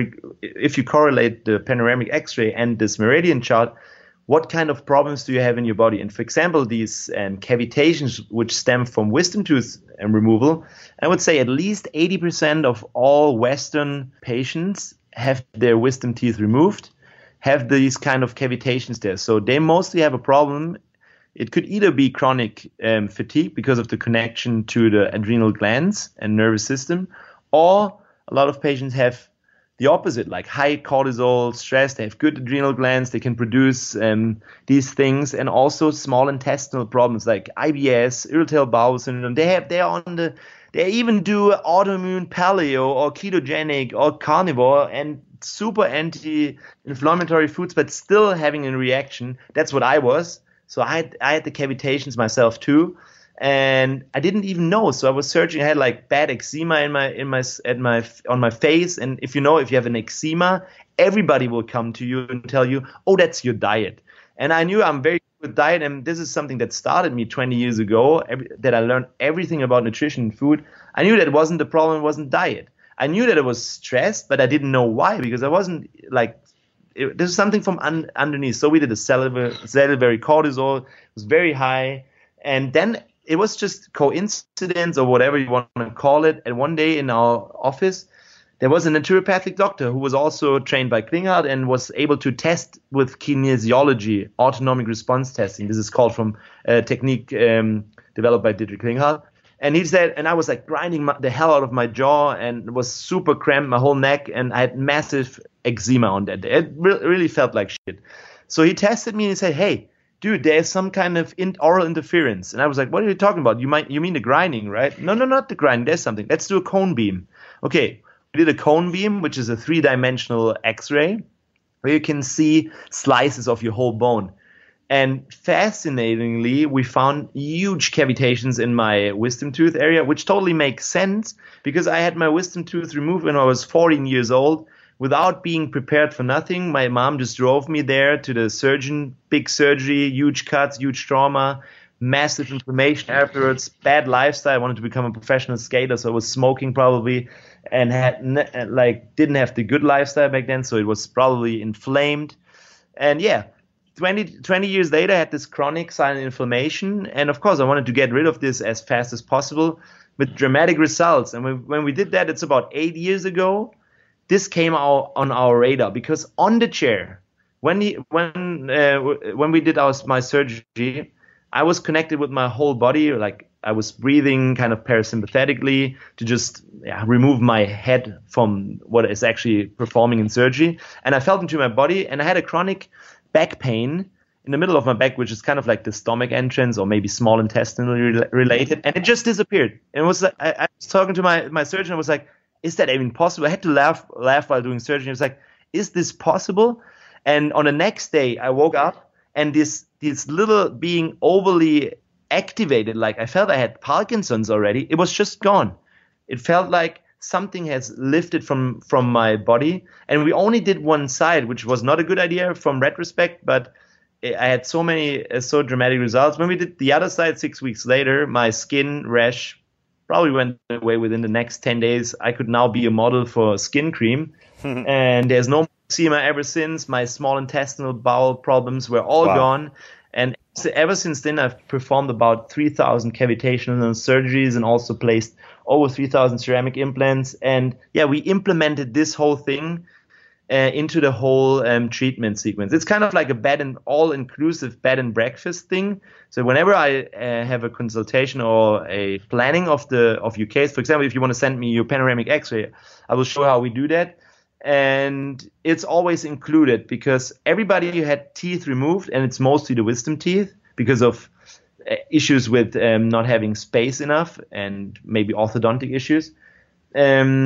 [SPEAKER 2] if you correlate the panoramic X-ray and this meridian chart, what kind of problems do you have in your body? And for example, these um, cavitations which stem from wisdom tooth um, removal, I would say at least eighty percent of all Western patients have their wisdom teeth removed, have these kind of cavitations there. So they mostly have a problem. It could either be chronic um, fatigue because of the connection to the adrenal glands and nervous system, or a lot of patients have the opposite, like high cortisol, stress. They have good adrenal glands. They can produce um, these things, and also small intestinal problems like I B S, irritable bowel syndrome. They have, they are on the, they even do autoimmune paleo or ketogenic or carnivore and super anti-inflammatory foods, but still having a reaction. That's what I was. So I had, I had the cavitations myself too. And I didn't even know. So I was searching. I had like bad eczema in my in my at my on my face. And if you know, if you have an eczema, everybody will come to you and tell you, "Oh, that's your diet." And I knew I'm very good with diet, and this is something that started me twenty years ago. Every, that I learned everything about nutrition and food. I knew that it wasn't the problem. It wasn't diet. I knew that it was stress, but I didn't know why, because I wasn't like. It, this is something from un, underneath. So we did a salivary, salivary cortisol. It was very high, and then it was just coincidence or whatever you want to call it. And one day in our office, there was a naturopathic doctor who was also trained by Klinghardt and was able to test with kinesiology, autonomic response testing. This is called from a technique um, developed by Dietrich Klinghardt. And he said, and I was like grinding my, the hell out of my jaw and was super cramped, my whole neck, and I had massive eczema on that day. It re- really felt like shit. So he tested me and he said, "Hey, dude, there's some kind of in- oral interference." And I was like, "What are you talking about? You might, you mean the grinding, right?" "No, no, not the grinding. There's something. Let's do a cone beam." Okay, we did a cone beam, which is a three-dimensional X-ray where you can see slices of your whole bone. And fascinatingly, we found huge cavitations in my wisdom tooth area, which totally makes sense because I had my wisdom tooth removed when I was fourteen years old. Without being prepared for nothing, my mom just drove me there to the surgeon, big surgery, huge cuts, huge trauma, massive inflammation afterwards, bad lifestyle. I wanted to become a professional skater, so I was smoking probably and had ne- like didn't have the good lifestyle back then, so it was probably inflamed. And yeah, twenty, twenty years later, I had this chronic silent inflammation, and of course, I wanted to get rid of this as fast as possible with dramatic results. And when, when we did that, it's about eight years ago. This came out on our radar because on the chair, when he, when uh, when we did our my surgery, I was connected with my whole body. Like I was breathing kind of parasympathetically to just yeah, remove my head from what is actually performing in surgery. And I felt into my body, and I had a chronic back pain in the middle of my back, which is kind of like the stomach entrance or maybe small intestinal re- related, and it just disappeared. And it was like, I, I was talking to my my surgeon. I was like, "Is that even possible?" I had to laugh laugh while doing surgery. I was like, "Is this possible?" And on the next day, I woke up and this this little being overly activated, like I felt I had Parkinson's already. It was just gone. It felt like something has lifted from from my body. And we only did one side, which was not a good idea from retrospect, but I had so many uh, so dramatic results. When we did the other side six weeks later, my skin rash probably went away within the next ten days. I could now be a model for skin cream. And there's no eczema ever since. My small intestinal bowel problems were all wow. gone. And so ever since then, I've performed about three thousand cavitational surgeries and also placed over three thousand ceramic implants. And yeah, we implemented this whole thing uh, into the whole um, treatment sequence. It's kind of like a bed and all-inclusive bed and breakfast thing. So whenever I uh, have a consultation or a planning of the of your case, for example, if you want to send me your panoramic X-ray, I will show how we do that. And it's always included because everybody who had teeth removed, and it's mostly the wisdom teeth because of uh, issues with um, not having space enough and maybe orthodontic issues. Um,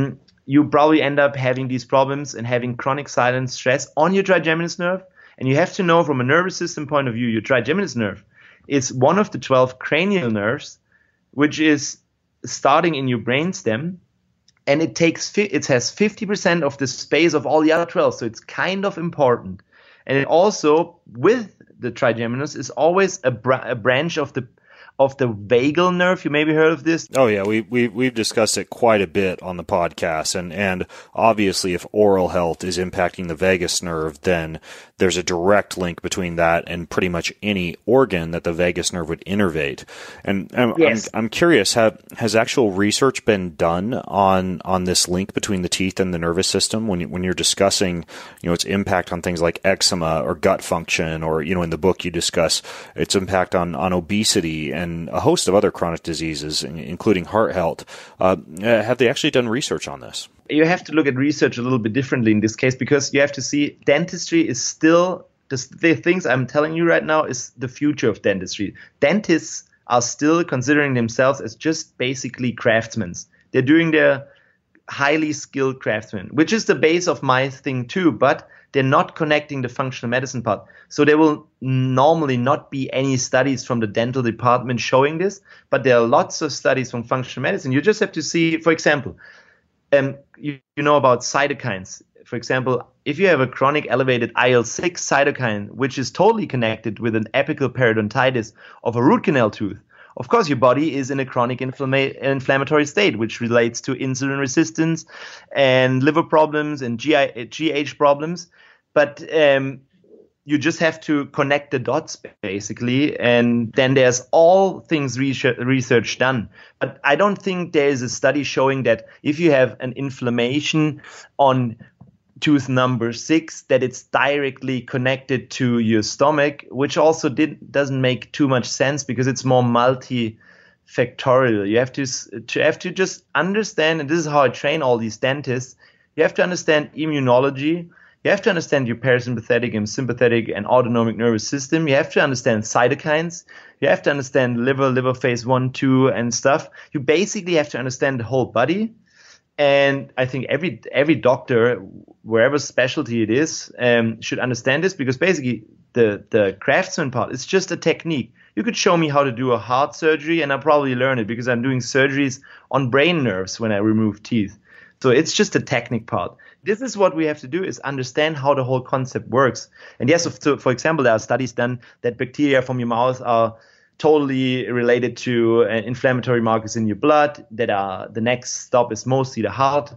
[SPEAKER 2] you probably end up having these problems and having chronic silent stress on your trigeminus nerve. And you have to know from a nervous system point of view, your trigeminus nerve is one of the twelve cranial nerves, which is starting in your brainstem. And it takes, it has fifty percent of the space of all the other twelve. So it's kind of important. And it also, with the trigeminus, is always a, bra- a branch of the of the vagal nerve. You maybe heard of this?
[SPEAKER 4] Oh yeah, we we we've discussed it quite a bit on the podcast, and and obviously, if oral health is impacting the vagus nerve, then there's a direct link between that and pretty much any organ that the vagus nerve would innervate. And, and
[SPEAKER 2] yes.
[SPEAKER 4] I'm I'm curious, have has actual research been done on on this link between the teeth and the nervous system when you, when you're discussing, you know, its impact on things like eczema or gut function, or, you know, in the book you discuss its impact on on obesity and and a host of other chronic diseases, including heart health. Uh, have they actually done research on this?
[SPEAKER 2] You have to look at research a little bit differently in this case, because you have to see dentistry is still, the, the things I'm telling you right now is the future of dentistry. Dentists are still considering themselves as just basically craftsmen. They're doing their highly skilled craftsmen, which is the base of my thing too, but they're not connecting the functional medicine part. So there will normally not be any studies from the dental department showing this, but there are lots of studies from functional medicine. You just have to see, for example, um, you, you know about cytokines. For example, if you have a chronic elevated I L six cytokine, which is totally connected with an apical periodontitis of a root canal tooth, of course, your body is in a chronic inflama- inflammatory state, which relates to insulin resistance and liver problems and G I, G H problems. But um, you just have to connect the dots, basically, and then there's all things research, research done. But I don't think there is a study showing that if you have an inflammation on tooth number six, that it's directly connected to your stomach, which also did, doesn't make too much sense because it's more multifactorial. You have to, to have to just understand, and this is how I train all these dentists, you have to understand immunology. You have to understand your parasympathetic and sympathetic and autonomic nervous system. You have to understand cytokines. You have to understand liver, liver phase one, two, and stuff. You basically have to understand the whole body. And I think every every doctor, wherever specialty it is, um, should understand this, because basically the, the craftsman part is just a technique. You could show me how to do a heart surgery, and I'll probably learn it because I'm doing surgeries on brain nerves when I remove teeth. So it's just a technique part. This is what we have to do, is understand how the whole concept works. And yes, so for example, there are studies done that bacteria from your mouth are totally related to uh, inflammatory markers in your blood, that are the next stop is mostly the heart.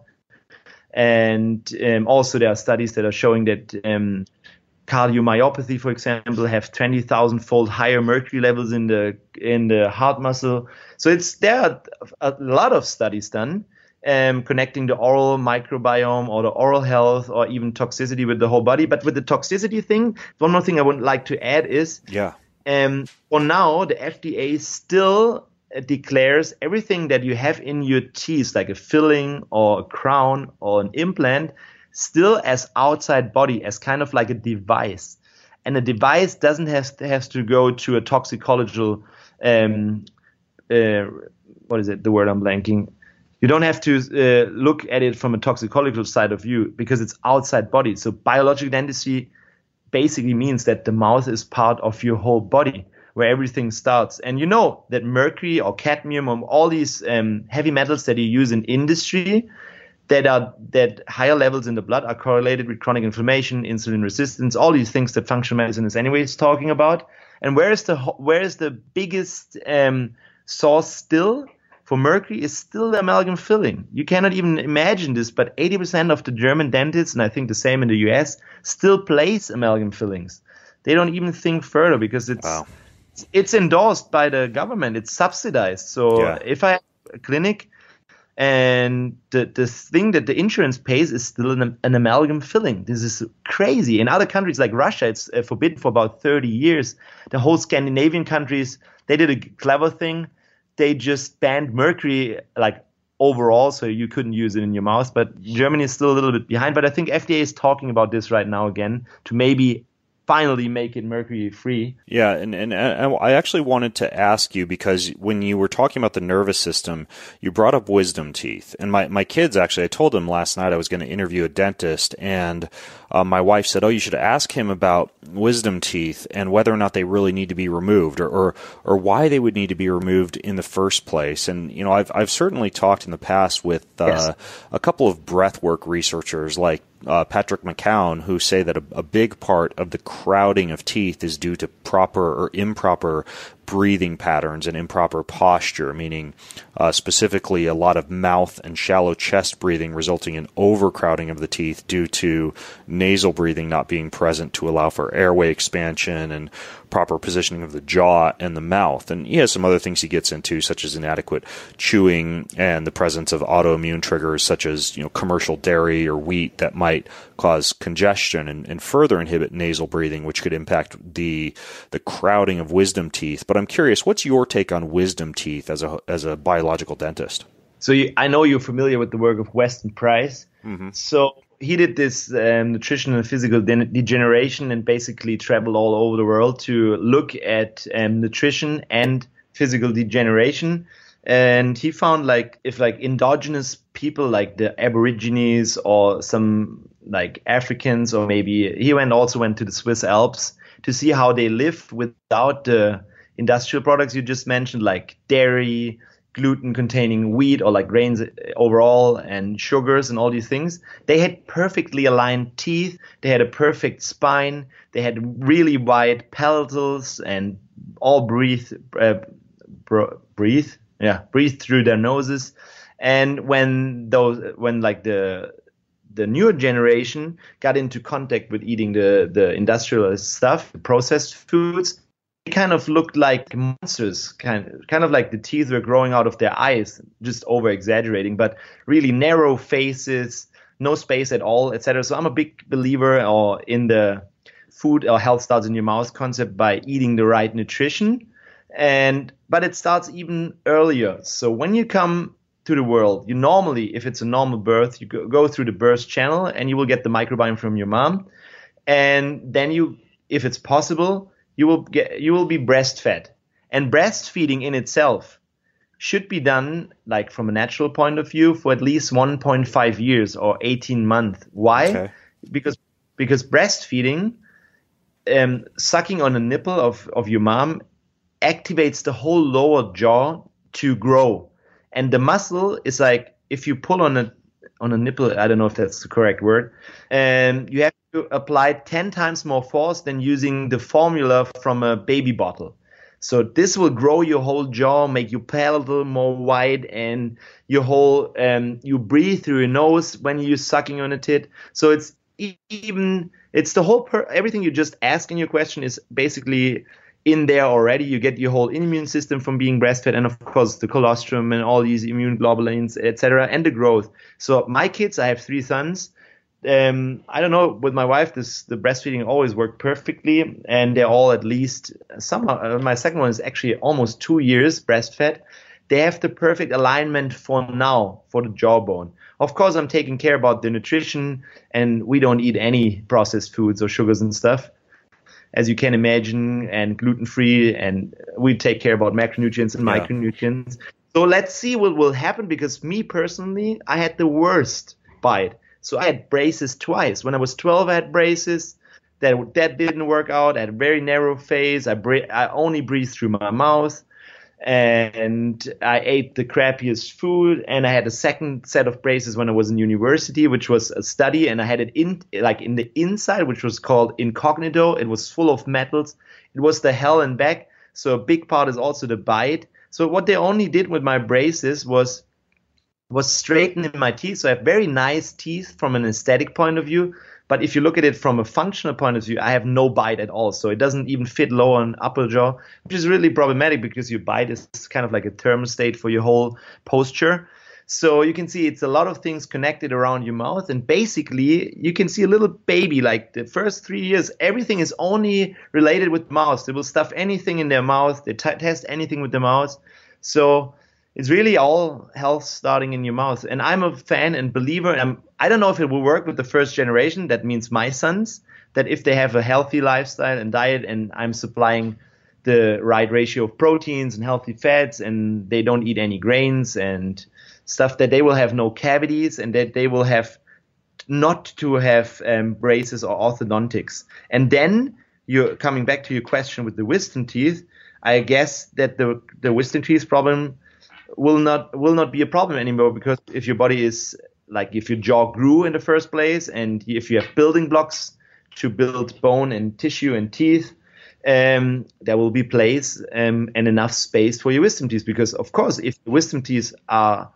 [SPEAKER 2] And um, also there are studies that are showing that um, cardiomyopathy, for example, have twenty thousand fold higher mercury levels in the in the heart muscle. So it's there are a lot of studies done. Um, connecting the oral microbiome or the oral health or even toxicity with the whole body. But with the toxicity thing, one more thing I would like to add is,
[SPEAKER 4] yeah.
[SPEAKER 2] um, for now, the F D A still uh, declares everything that you have in your teeth, like a filling or a crown or an implant, still as outside body, as kind of like a device. And a device doesn't have to, has to go to a toxicological, um, uh, what is it, the word I'm blanking, you don't have to uh, look at it from a toxicological side of view because it's outside body. So biological dentistry basically means that the mouth is part of your whole body, where everything starts. And you know that mercury or cadmium or all these um, heavy metals that you use in industry, that are that higher levels in the blood are correlated with chronic inflammation, insulin resistance, all these things that functional medicine is anyways talking about. And where is the where is the biggest um, source still? For mercury is still the amalgam filling. You cannot even imagine this, but eighty percent of the German dentists, and I think the same in the U S, still place amalgam fillings. They don't even think further because it's
[SPEAKER 4] wow.
[SPEAKER 2] it's endorsed by the government. It's subsidized. So
[SPEAKER 4] yeah.
[SPEAKER 2] if I have a clinic and the, the thing that the insurance pays is still an, an amalgam filling. This is crazy. In other countries like Russia, it's uh, forbidden for about thirty years. The whole Scandinavian countries, they did a clever thing. They just banned mercury, like overall, so you couldn't use it in your mouth. But Germany is still a little bit behind. But I think F D A is talking about this right now again to maybe finally make it mercury free.
[SPEAKER 4] Yeah, and, and and I actually wanted to ask you, because when you were talking about the nervous system, you brought up wisdom teeth. And my, my kids, actually, I told them last night I was going to interview a dentist, and uh, my wife said, oh, you should ask him about wisdom teeth and whether or not they really need to be removed, or, or, or why they would need to be removed in the first place. And, you know, I've, I've certainly talked in the past with uh, yes. a couple of breathwork researchers like Uh, Patrick McCown, who say that a, a big part of the crowding of teeth is due to proper or improper breathing patterns and improper posture, meaning uh, specifically a lot of mouth and shallow chest breathing resulting in overcrowding of the teeth due to nasal breathing not being present to allow for airway expansion and proper positioning of the jaw and the mouth. And he has some other things he gets into, such as inadequate chewing and the presence of autoimmune triggers such as, you know, commercial dairy or wheat that might cause congestion and, and further inhibit nasal breathing, which could impact the the crowding of wisdom teeth. But I'm curious, what's your take on wisdom teeth as a as a biological dentist?
[SPEAKER 2] So you, I know you're familiar with the work of Weston Price. Mm-hmm. So he did this um, nutrition and physical de- degeneration and basically traveled all over the world to look at um, nutrition and physical degeneration. And he found like if like endogenous people like the Aborigines or some like Africans, or maybe he went also went to the Swiss Alps to see how they live without the industrial products you just mentioned, like dairy, gluten-containing wheat, or like grains overall, and sugars and all these things. They had perfectly aligned teeth. They had a perfect spine. They had really wide palatals and all breathe, uh, bro- breathe, yeah, breathe through their noses. And when those, when like the the newer generation got into contact with eating the the industrial stuff, the processed foods, kind of looked like monsters, kind kind of like the teeth were growing out of their eyes, just over exaggerating, but really narrow faces, no space at all, et cetera. So I'm a big believer or in the food or health starts in your mouth concept by eating the right nutrition, and but it starts even earlier. So when you come to the world, you normally, if it's a normal birth, you go, go through the birth channel and you will get the microbiome from your mom, and then you, if it's possible, you will get you will be breastfed. And breastfeeding in itself should be done, like from a natural point of view, for at least one point five years or eighteen months. Why? Okay. Because because breastfeeding, um, sucking on a nipple of, of your mom activates the whole lower jaw to grow. And the muscle is like, if you pull on a on a nipple, I don't know if that's the correct word, and you have to apply ten times more force than using the formula from a baby bottle. So this will grow your whole jaw, make your palatal more wide, and your whole um, you breathe through your nose when you're sucking on a tit. So it's even it's the whole per- everything you just asked in your question is basically in there already. You get your whole immune system from being breastfed, and of course the colostrum and all these immune globulins, et cetera, and the growth. So my kids, I have three sons. Um, I don't know, with my wife, this the breastfeeding always worked perfectly, and they're all at least somehow. Uh, my second one is actually almost two years breastfed. They have the perfect alignment for now for the jawbone. Of course, I'm taking care about the nutrition, and we don't eat any processed foods or sugars and stuff, as you can imagine, and gluten-free, and we take care about macronutrients and yeah. micronutrients. So let's see what will happen, because me personally, I had the worst bite. So I had braces twice. When I was twelve, I had braces. That that didn't work out. I had a very narrow face. I bra- I only breathed through my mouth. And I ate the crappiest food. And I had a second set of braces when I was in university, which was a study. And I had it in like in the inside, which was called incognito. It was full of metals. It was the hell and back. So a big part is also the bite. So what they only did with my braces was was straightening my teeth. So I have very nice teeth from an aesthetic point of view. But if you look at it from a functional point of view, I have no bite at all. So it doesn't even fit lower and upper jaw, which is really problematic because your bite is kind of like a thermostat for your whole posture. So you can see it's a lot of things connected around your mouth. And basically, you can see a little baby, like the first three years, everything is only related with mouth. They will stuff anything in their mouth. They t- test anything with their mouth. So it's really all health starting in your mouth. And I'm a fan and believer, and I'm I don't know if it will work with the first generation. That means my sons, that if they have a healthy lifestyle and diet and I'm supplying the right ratio of proteins and healthy fats and they don't eat any grains and stuff, that they will have no cavities and that they will have not to have um, braces or orthodontics. And then you're coming back to your question with the wisdom teeth. I guess that the the wisdom teeth problem will not will not be a problem anymore, because if your body is like, if your jaw grew in the first place and if you have building blocks to build bone and tissue and teeth, um, there will be place um, and enough space for your wisdom teeth. Because of course, if the wisdom teeth are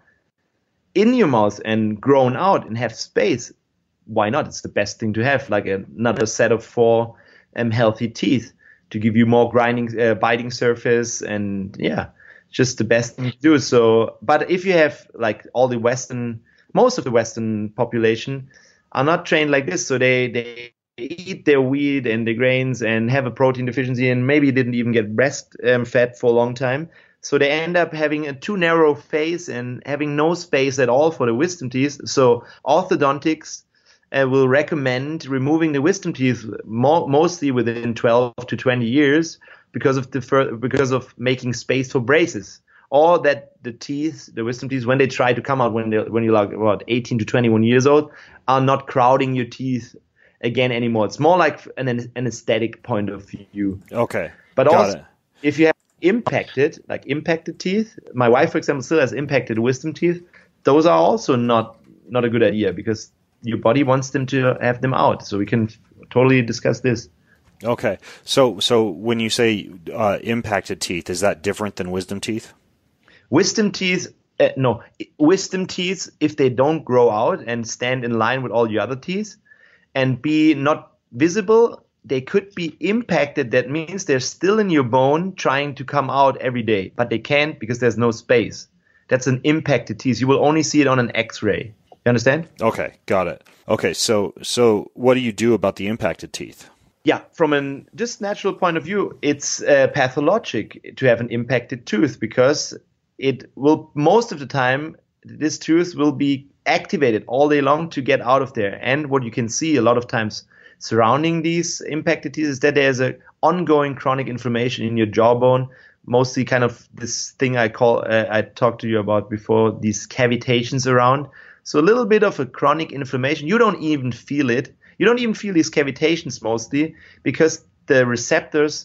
[SPEAKER 2] in your mouth and grown out and have space, why not? It's the best thing to have, like another set of four um, healthy teeth to give you more grinding, uh, biting surface, and yeah, just the best thing to do. So, but if you have like all the Western, most of the Western population are not trained like this, so they they eat their wheat and the grains and have a protein deficiency and maybe didn't even get breast um, fed for a long time. So they end up having a too narrow face and having no space at all for the wisdom teeth. So orthodontics uh, will recommend removing the wisdom teeth mo- mostly within twelve to twenty years because of the fir- because of making space for braces. Or that the teeth, the wisdom teeth, when they try to come out when they when you're like what eighteen to twenty-one years old, are not crowding your teeth again anymore. It's more like an, an aesthetic point of view.
[SPEAKER 4] Okay,
[SPEAKER 2] but
[SPEAKER 4] got
[SPEAKER 2] also
[SPEAKER 4] it.
[SPEAKER 2] If you have impacted, like impacted teeth, my wife, for example, still has impacted wisdom teeth. Those are also not not a good idea because your body wants them to have them out. So we can f- totally discuss this.
[SPEAKER 4] Okay, so so when you say uh, impacted teeth, is that different than wisdom teeth?
[SPEAKER 2] Wisdom teeth, uh, no, wisdom teeth, if they don't grow out and stand in line with all your other teeth and be not visible, they could be impacted. That means they're still in your bone trying to come out every day, but they can't because there's no space. That's an impacted teeth. You will only see it on an X-ray. You understand?
[SPEAKER 4] Okay, got it. Okay, so so what do you do about the impacted teeth?
[SPEAKER 2] Yeah, from a just natural point of view, it's uh, pathologic to have an impacted tooth because it will, most of the time, this tooth will be activated all day long to get out of there. And what you can see a lot of times surrounding these impacted teeth is that there's an ongoing chronic inflammation in your jawbone, mostly kind of this thing I call, uh, I talked to you about before, these cavitations around. So a little bit of a chronic inflammation. You don't even feel it. You don't even feel these cavitations mostly because the receptors,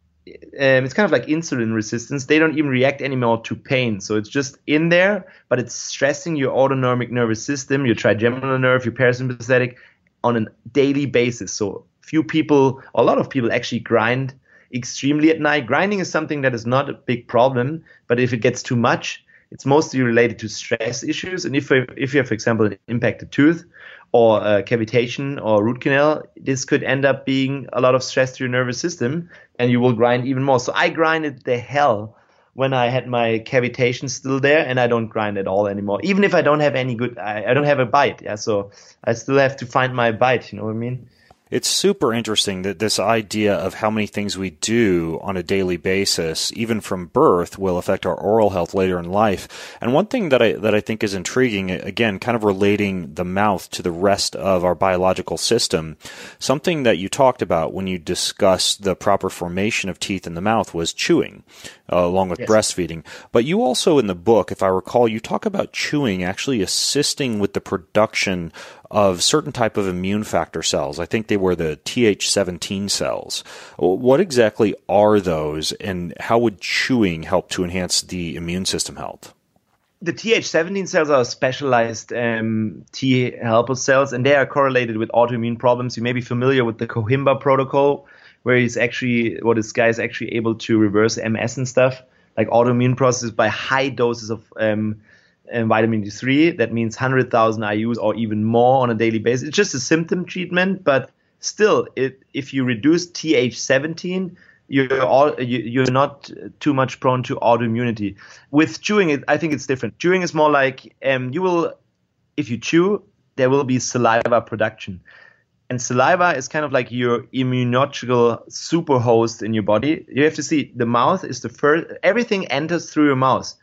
[SPEAKER 2] um, it's kind of like insulin resistance. They don't even react anymore to pain. So it's just in there, but it's stressing your autonomic nervous system, your trigeminal nerve, your parasympathetic on a daily basis. So few people, a lot of people actually grind extremely at night. Grinding is something that is not a big problem, but if it gets too much, it's mostly related to stress issues. And if if you have, for example, an impacted tooth or a cavitation or root canal, this could end up being a lot of stress to your nervous system and you will grind even more. So I grinded the hell when I had my cavitation still there, and I don't grind at all anymore. Even if I don't have any good, I, I don't have a bite. Yeah, so I still have to find my bite. You know what I mean?
[SPEAKER 4] It's super interesting that this idea of how many things we do on a daily basis, even from birth, will affect our oral health later in life. And one thing that I that I think is intriguing, again, kind of relating the mouth to the rest of our biological system, something that you talked about when you discussed the proper formation of teeth in the mouth was chewing, uh, along with yes. breastfeeding. But you also, in the book, if I recall, you talk about chewing actually assisting with the production of certain type of immune factor cells. I think they were the T H seventeen cells. What exactly are those, and how would chewing help to enhance the immune system health?
[SPEAKER 2] The T H seventeen cells are specialized um, T helper cells, and they are correlated with autoimmune problems. You may be familiar with the Coimbra protocol, where he's actually, what well, this guy is actually able to reverse M S and stuff, like autoimmune processes by high doses of um, and vitamin D three. That means one hundred thousand I U's or even more on a daily basis. It's just a symptom treatment, but still, it, if you reduce T H seventeen, you're all, you're not too much prone to autoimmunity. With chewing, I think it's different. Chewing is more like um, you will, if you chew, there will be saliva production. And saliva is kind of like your immunological superhost in your body. You have to see the mouth is the first, everything enters through your mouth.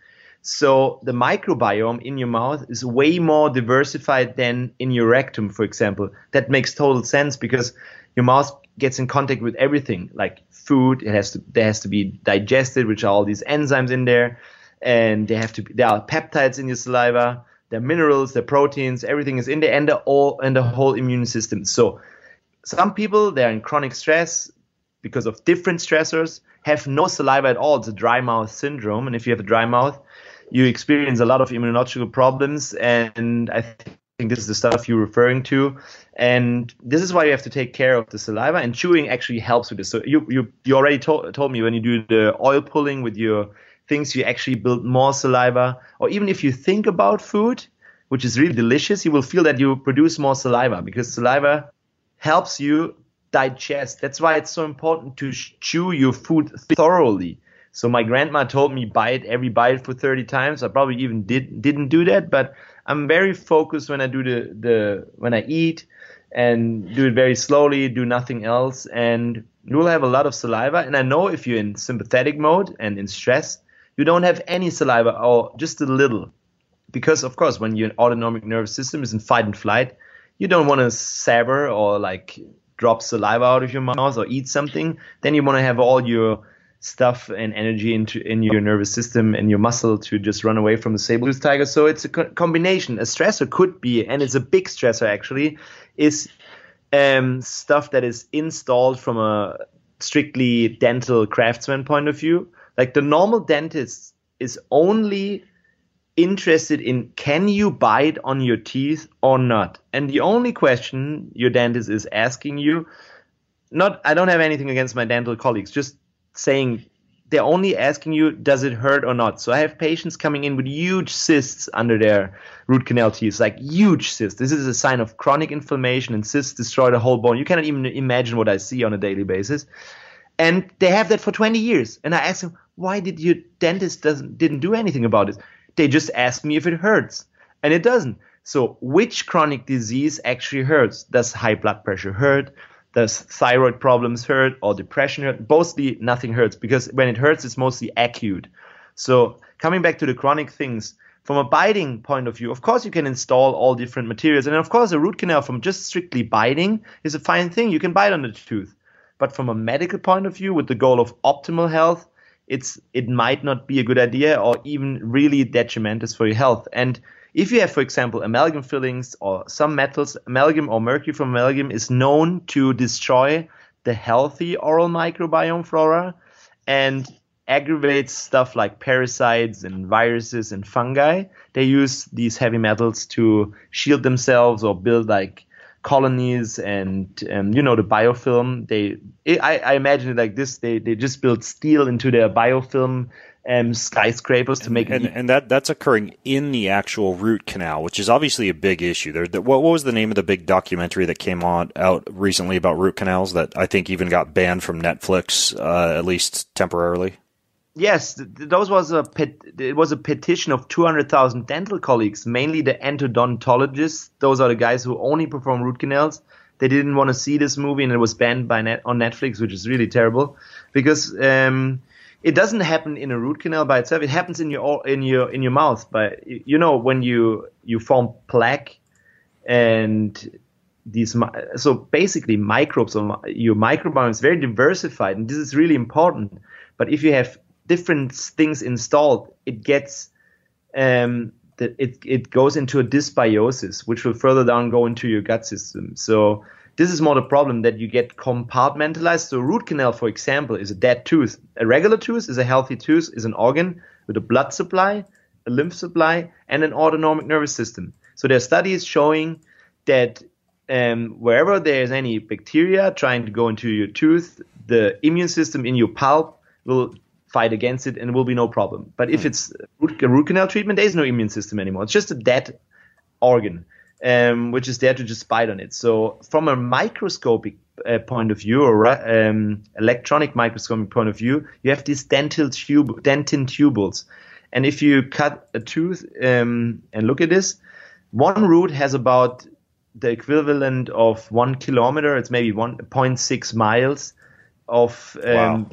[SPEAKER 2] So the microbiome in your mouth is way more diversified than in your rectum, for example. That makes total sense because your mouth gets in contact with everything, like food. It has to, there has to be digested, which are all these enzymes in there, and they have to. There are peptides in your saliva. There are minerals, there are proteins. Everything is in there, and the all and the whole immune system. So some people, they're in chronic stress because of different stressors, have no saliva at all. It's a dry mouth syndrome, and if you have a dry mouth, you experience a lot of immunological problems, and I think this is the stuff you're referring to. And this is why you have to take care of the saliva, and chewing actually helps with this. So you you, you already to- told me when you do the oil pulling with your things, you actually build more saliva. Or even if you think about food, which is really delicious, you will feel that you produce more saliva because saliva helps you digest. That's why it's so important to chew your food thoroughly. So my grandma told me bite every bite for thirty times. I probably even did, didn't do that, but I'm very focused when I do the, the when I eat, and do it very slowly, do nothing else, and you will have a lot of saliva. And I know if you're in sympathetic mode and in stress, you don't have any saliva or just a little. Because, of course, when your autonomic nervous system is in fight and flight, you don't want to savor or like drop saliva out of your mouth or eat something. Then you want to have all your stuff and energy into in your nervous system and your muscle to just run away from the saber-toothed tiger. So it's a co- combination. A stressor could be, and it's a big stressor actually, is um, stuff that is installed from a strictly dental craftsman point of view. Like the normal dentist is only interested in, can you bite on your teeth or not? And the only question your dentist is asking you, not, I don't have anything against my dental colleagues, just saying they're only asking you, does it hurt or not? So I have patients coming in with huge cysts under their root canal teeth, like huge cysts. This is a sign of chronic inflammation, and cysts destroy the whole bone. You cannot even imagine what I see on a daily basis. And they have that for twenty years. And I ask them, why did your dentist doesn't didn't do anything about it? They just ask me if it hurts, and it doesn't. So which chronic disease actually hurts? Does high blood pressure hurt? Does thyroid problems hurt, or depression hurt? Mostly nothing hurts, because when it hurts, it's mostly acute. So coming back to the chronic things, from a biting point of view, of course you can install all different materials. And of course a root canal from just strictly biting is a fine thing. You can bite on the tooth. But from a medical point of view, with the goal of optimal health, it's it might not be a good idea, or even really detrimentous for your health. And if you have, for example, amalgam fillings or some metals, amalgam or mercury from amalgam is known to destroy the healthy oral microbiome flora and aggravates stuff like parasites and viruses and fungi. They use these heavy metals to shield themselves or build like colonies and, um, you know, the biofilm. They, I, I imagine it like this. They, they just build steel into their biofilm Um, skyscrapers to make
[SPEAKER 4] and,
[SPEAKER 2] it.
[SPEAKER 4] And that that's occurring in the actual root canal, which is obviously a big issue. There, the, what, what was the name of the big documentary that came on out recently about root canals that I think even got banned from Netflix, uh, at least temporarily?
[SPEAKER 2] Yes, those was a pet, it was a petition of two hundred thousand dental colleagues, mainly the endodontologists. Those are the guys who only perform root canals. They didn't want to see this movie, and it was banned by net, on Netflix, which is really terrible because. Um, It doesn't happen in a root canal by itself. It happens in your in your in your mouth. But you know, when you you form plaque, and these so basically microbes or your microbiome is very diversified, and this is really important. But if you have different things installed, it gets um that it it goes into a dysbiosis, which will further down go into your gut system. So. This is more the problem, that you get compartmentalized. So a root canal, for example, is a dead tooth. A regular tooth is a healthy tooth, is an organ with a blood supply, a lymph supply, and an autonomic nervous system. So there are studies showing that um, wherever there is any bacteria trying to go into your tooth, the immune system in your pulp will fight against it and it will be no problem. But if it's root, a root canal treatment, there is no immune system anymore. It's just a dead organ. Um, which is there to just bite on it. So from a microscopic uh, point of view, or um, electronic microscopic point of view, you have these dental tube, dentin tubules. And if you cut a tooth um, and look at this, one root has about the equivalent of one kilometer. It's maybe one point six miles of um,
[SPEAKER 4] wow.
[SPEAKER 2] dental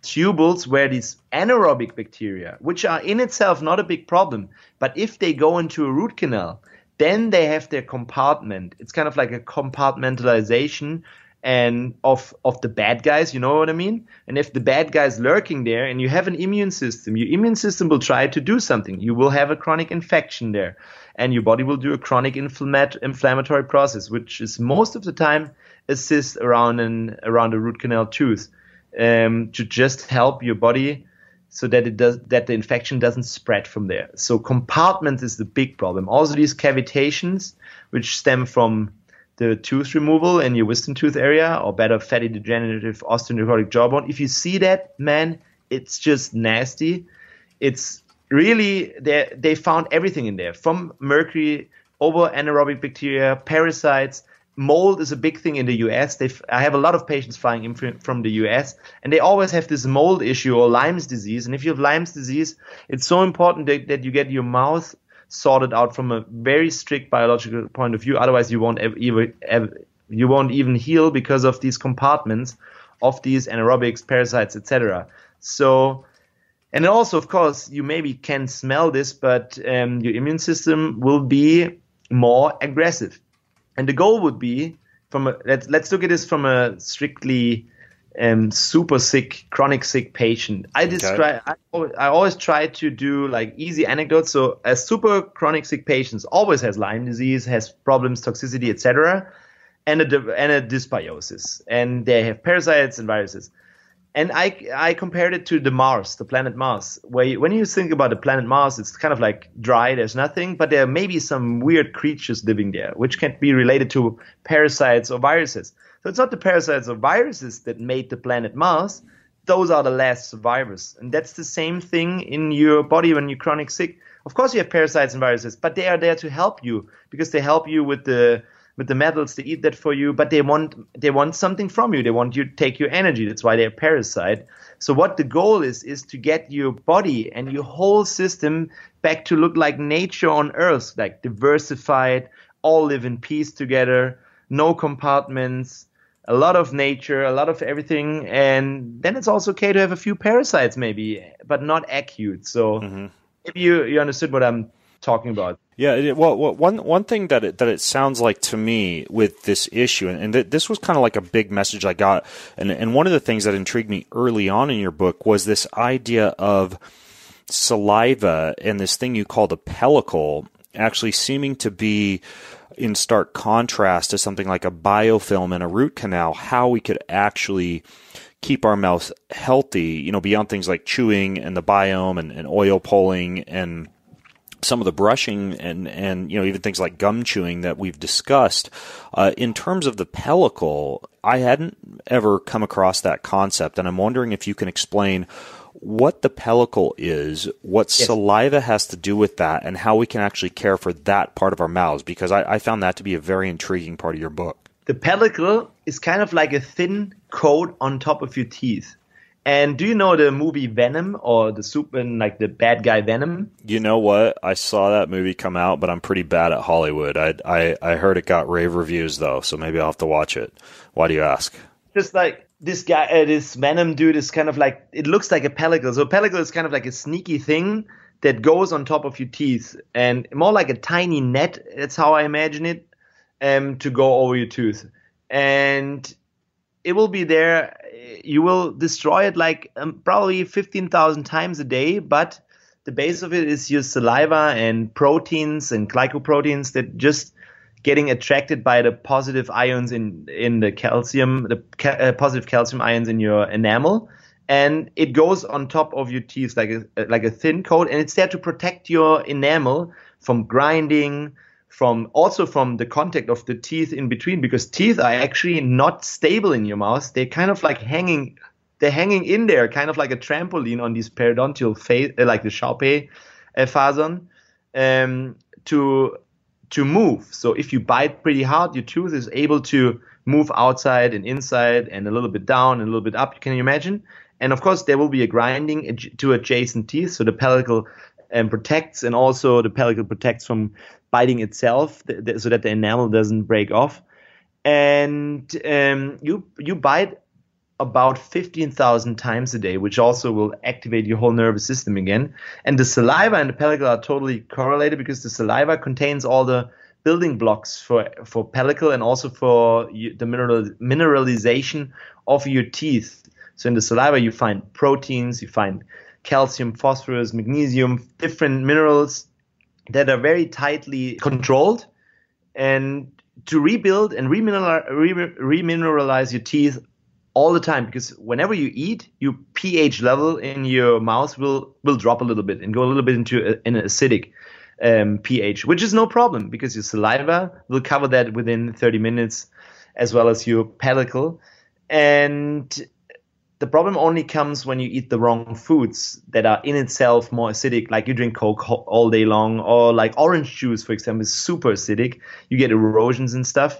[SPEAKER 2] tubules where these anaerobic bacteria, which are in itself not a big problem, but if they go into a root canal, then they have their compartment. It's kind of like a compartmentalization and of of the bad guys, you know what I mean? And if the bad guy's lurking there and you have an immune system, your immune system will try to do something. You will have a chronic infection there, and your body will do a chronic inflammat- inflammatory process, which is most of the time assists around an around a root canal tooth, um, to just help your body so that it does that the infection doesn't spread from there. So compartment is the big problem. Also these cavitations, which stem from the tooth removal in your wisdom tooth area, or better, fatty degenerative osteonecrotic jawbone. If you see that, man, it's just nasty. It's really, they they found everything in there, from mercury over anaerobic bacteria, parasites. Mold is a big thing in the U S. They've, I have a lot of patients flying in from the U S, and they always have this mold issue or Lyme's disease. And if you have Lyme's disease, it's so important that, that you get your mouth sorted out from a very strict biological point of view. Otherwise, you won't ever, ever, ever you won't even heal because of these compartments of these anaerobics, parasites, et cetera. So, and also, of course, you maybe can smell this, but um, your immune system will be more aggressive. And the goal would be, from a, let's let's look at this from a strictly um, super sick, chronic sick patient. I
[SPEAKER 4] Okay.
[SPEAKER 2] describe. I, al- I always try to do like easy anecdotes. So a super chronic sick patient always has Lyme disease, has problems, toxicity, et cetera, and a di- and a dysbiosis, and they have parasites and viruses. And I, I compared it to the Mars, the planet Mars, where you, when you think about the planet Mars, it's kind of like dry, there's nothing, but there may be some weird creatures living there, which can be related to parasites or viruses. So it's not the parasites or viruses that made the planet Mars. Those are the last survivors. And that's the same thing in your body when you're chronic sick. Of course you have parasites and viruses, but they are there to help you, because they help you with the with the metals, they eat that for you, but they want they want something from you. They want you to take your energy. That's why they're a parasite. So what the goal is, is to get your body and your whole system back to look like nature on Earth, like diversified, all live in peace together, no compartments, a lot of nature, a lot of everything. And then it's also okay to have a few parasites maybe, but not acute. So
[SPEAKER 4] Mm-hmm.
[SPEAKER 2] if you, you understood what I'm talking about.
[SPEAKER 4] Yeah, it, well, well, one one thing that it, that it sounds like to me with this issue, and, and th- this was kind of like a big message I got, and and one of the things that intrigued me early on in your book was this idea of saliva and this thing you call the pellicle actually seeming to be in stark contrast to something like a biofilm in a root canal, how we could actually keep our mouth healthy, you know, beyond things like chewing and the biome and, and oil pulling and some of the brushing and, and, you know, even things like gum chewing that we've discussed. Uh, in terms of the pellicle, I hadn't ever come across that concept, and I'm wondering if you can explain what the pellicle is, what
[SPEAKER 2] Yes.
[SPEAKER 4] saliva has to do with that, and how we can actually care for that part of our mouths, because I, I found that to be a very intriguing part of your book.
[SPEAKER 2] The pellicle is kind of like a thin coat on top of your teeth. And do you know the movie Venom, or the super, like the bad guy Venom?
[SPEAKER 4] You know what? I saw that movie come out, but I'm pretty bad at Hollywood. I I, I heard it got rave reviews, though, so maybe I'll have to watch it. Why do you ask?
[SPEAKER 2] Just like this guy, uh, this Venom dude is kind of like, it looks like a pellicle. So a pellicle is kind of like a sneaky thing that goes on top of your teeth, and more like a tiny net. That's how I imagine it, um, to go over your tooth. And it will be there. You will destroy it like um, probably fifteen thousand times a day, but the base of it is your saliva and proteins and glycoproteins that just getting attracted by the positive ions in, in the calcium, the ca- uh, positive calcium ions in your enamel. And it goes on top of your teeth like a, like a thin coat, and it's there to protect your enamel from grinding, from also from the contact of the teeth in between, because teeth are actually not stable in your mouth. They're kind of like hanging, they're hanging in there, kind of like a trampoline on these periodontal face, like the Charpey uh, fascion, um, to to move. So if you bite pretty hard, your tooth is able to move outside and inside and a little bit down and a little bit up. Can you imagine? And of course, there will be a grinding ad- to adjacent teeth. So the pellicle um, protects, and also the pellicle protects from biting itself, th- th- so that the enamel doesn't break off. And um, you you bite about fifteen thousand times a day, which also will activate your whole nervous system again. And the saliva and the pellicle are totally correlated because the saliva contains all the building blocks for, for pellicle and also for you, the mineral, mineralization of your teeth. So in the saliva, you find proteins, you find calcium, phosphorus, magnesium, different minerals that are very tightly controlled. And to rebuild and remineral, re, remineralize your teeth all the time, because whenever you eat, your pH level in your mouth will, will drop a little bit and go a little bit into a, an acidic um, pH, which is no problem because your saliva will cover that within thirty minutes, as well as your pellicle. And the problem only comes when you eat the wrong foods that are in itself more acidic, like you drink Coke all day long, or like orange juice, for example, is super acidic. You get erosions and stuff.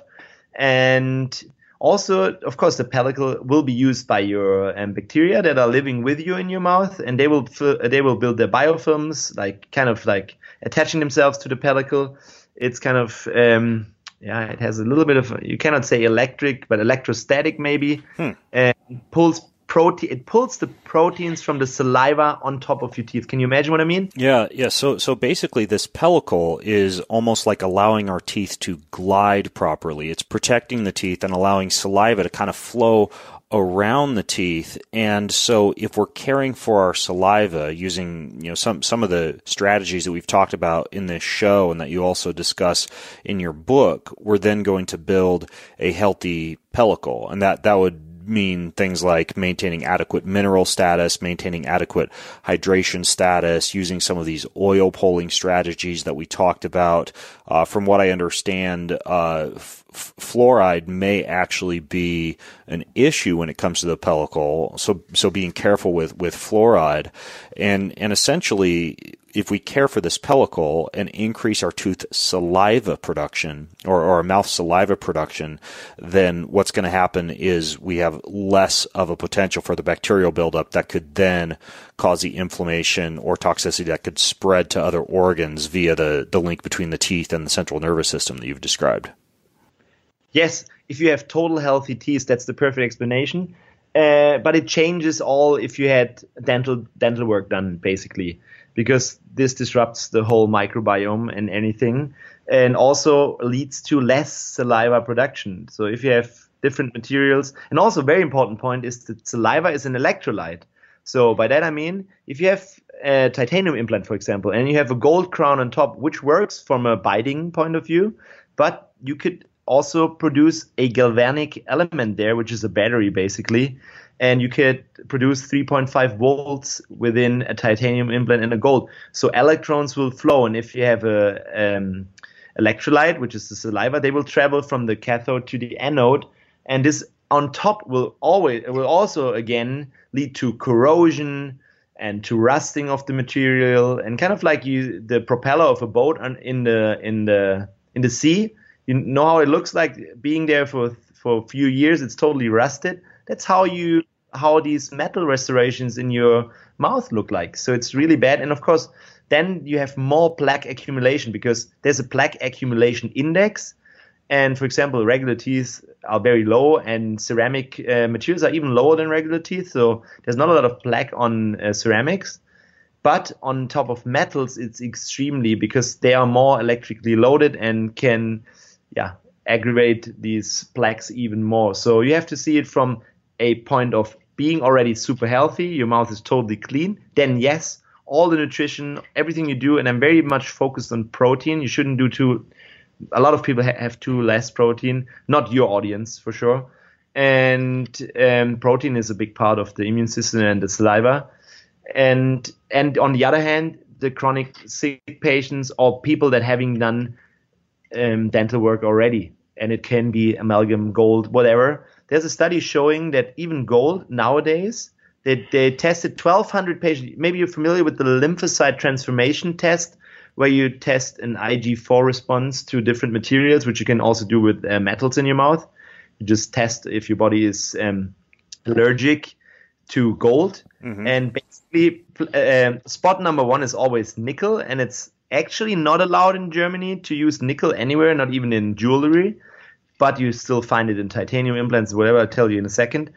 [SPEAKER 2] And also, of course, the pellicle will be used by your um, bacteria that are living with you in your mouth, and they will they will build their biofilms, like kind of like attaching themselves to the pellicle. It's kind of um, yeah, it has a little bit of, you cannot say electric, but electrostatic maybe, hmm. and pulls protein. It pulls the proteins from the saliva on top of your teeth. Can you imagine what I mean?
[SPEAKER 4] Yeah, yeah. So, so basically, this pellicle is almost like allowing our teeth to glide properly. It's protecting the teeth and allowing saliva to kind of flow around the teeth. And so, if we're caring for our saliva using, you know, some some of the strategies that we've talked about in this show and that you also discuss in your book, we're then going to build a healthy pellicle, and that that would mean things like maintaining adequate mineral status, maintaining adequate hydration status, using some of these oil pulling strategies that we talked about. Uh, from what I understand, uh, f- fluoride may actually be an issue when it comes to the pellicle. So, so being careful with, with fluoride, and, and essentially, if we care for this pellicle and increase our tooth saliva production or, or our mouth saliva production, then what's going to happen is we have less of a potential for the bacterial buildup that could then cause the inflammation or toxicity that could spread to other organs via the, the link between the teeth and the central nervous system that you've described.
[SPEAKER 2] Yes, if you have total healthy teeth, that's the perfect explanation. Uh, but it changes all if you had dental dental work done, basically, because this disrupts the whole microbiome and anything, and also leads to less saliva production. So if you have different materials, and also a very important point is that saliva is an electrolyte. So by that I mean, if you have a titanium implant, for example, and you have a gold crown on top, which works from a biting point of view, but you could also produce a galvanic element there, which is a battery basically, and you could produce three point five volts within a titanium implant and a gold. So electrons will flow, and if you have a um, electrolyte, which is the saliva, they will travel from the cathode to the anode, and this on top will always will also again lead to corrosion and to rusting of the material, and kind of like you the propeller of a boat on, in the in the in the sea. You know how it looks like being there for for a few years. It's totally rusted. That's how you how these metal restorations in your mouth look like. So it's really bad. And of course, then you have more plaque accumulation because there's a plaque accumulation index. And for example, regular teeth are very low, and ceramic uh, materials are even lower than regular teeth. So there's not a lot of plaque on uh, ceramics. But on top of metals, it's extremely, because they are more electrically loaded and can yeah, aggravate these plaques even more. So you have to see it from a point of being already super healthy, your mouth is totally clean, then yes, all the nutrition, everything you do, and I'm very much focused on protein. You shouldn't do too, a lot of people ha- have too less protein, not your audience for sure. And um, protein is a big part of the immune system and the saliva. And and on the other hand, the chronic sick patients or people that having done Um, dental work already, and it can be amalgam, gold, whatever. There's a study showing that even gold nowadays, they, they tested twelve hundred patients. Maybe you're familiar with the lymphocyte transformation test, where you test an I G four response to different materials, which you can also do with uh, metals in your mouth. You just test if your body is um, allergic to gold. Mm-hmm. And basically, uh, spot number one is always nickel, and it's actually not allowed in Germany to use nickel anywhere, not even in jewelry, but you still find it in titanium implants, whatever I'll tell you in a second.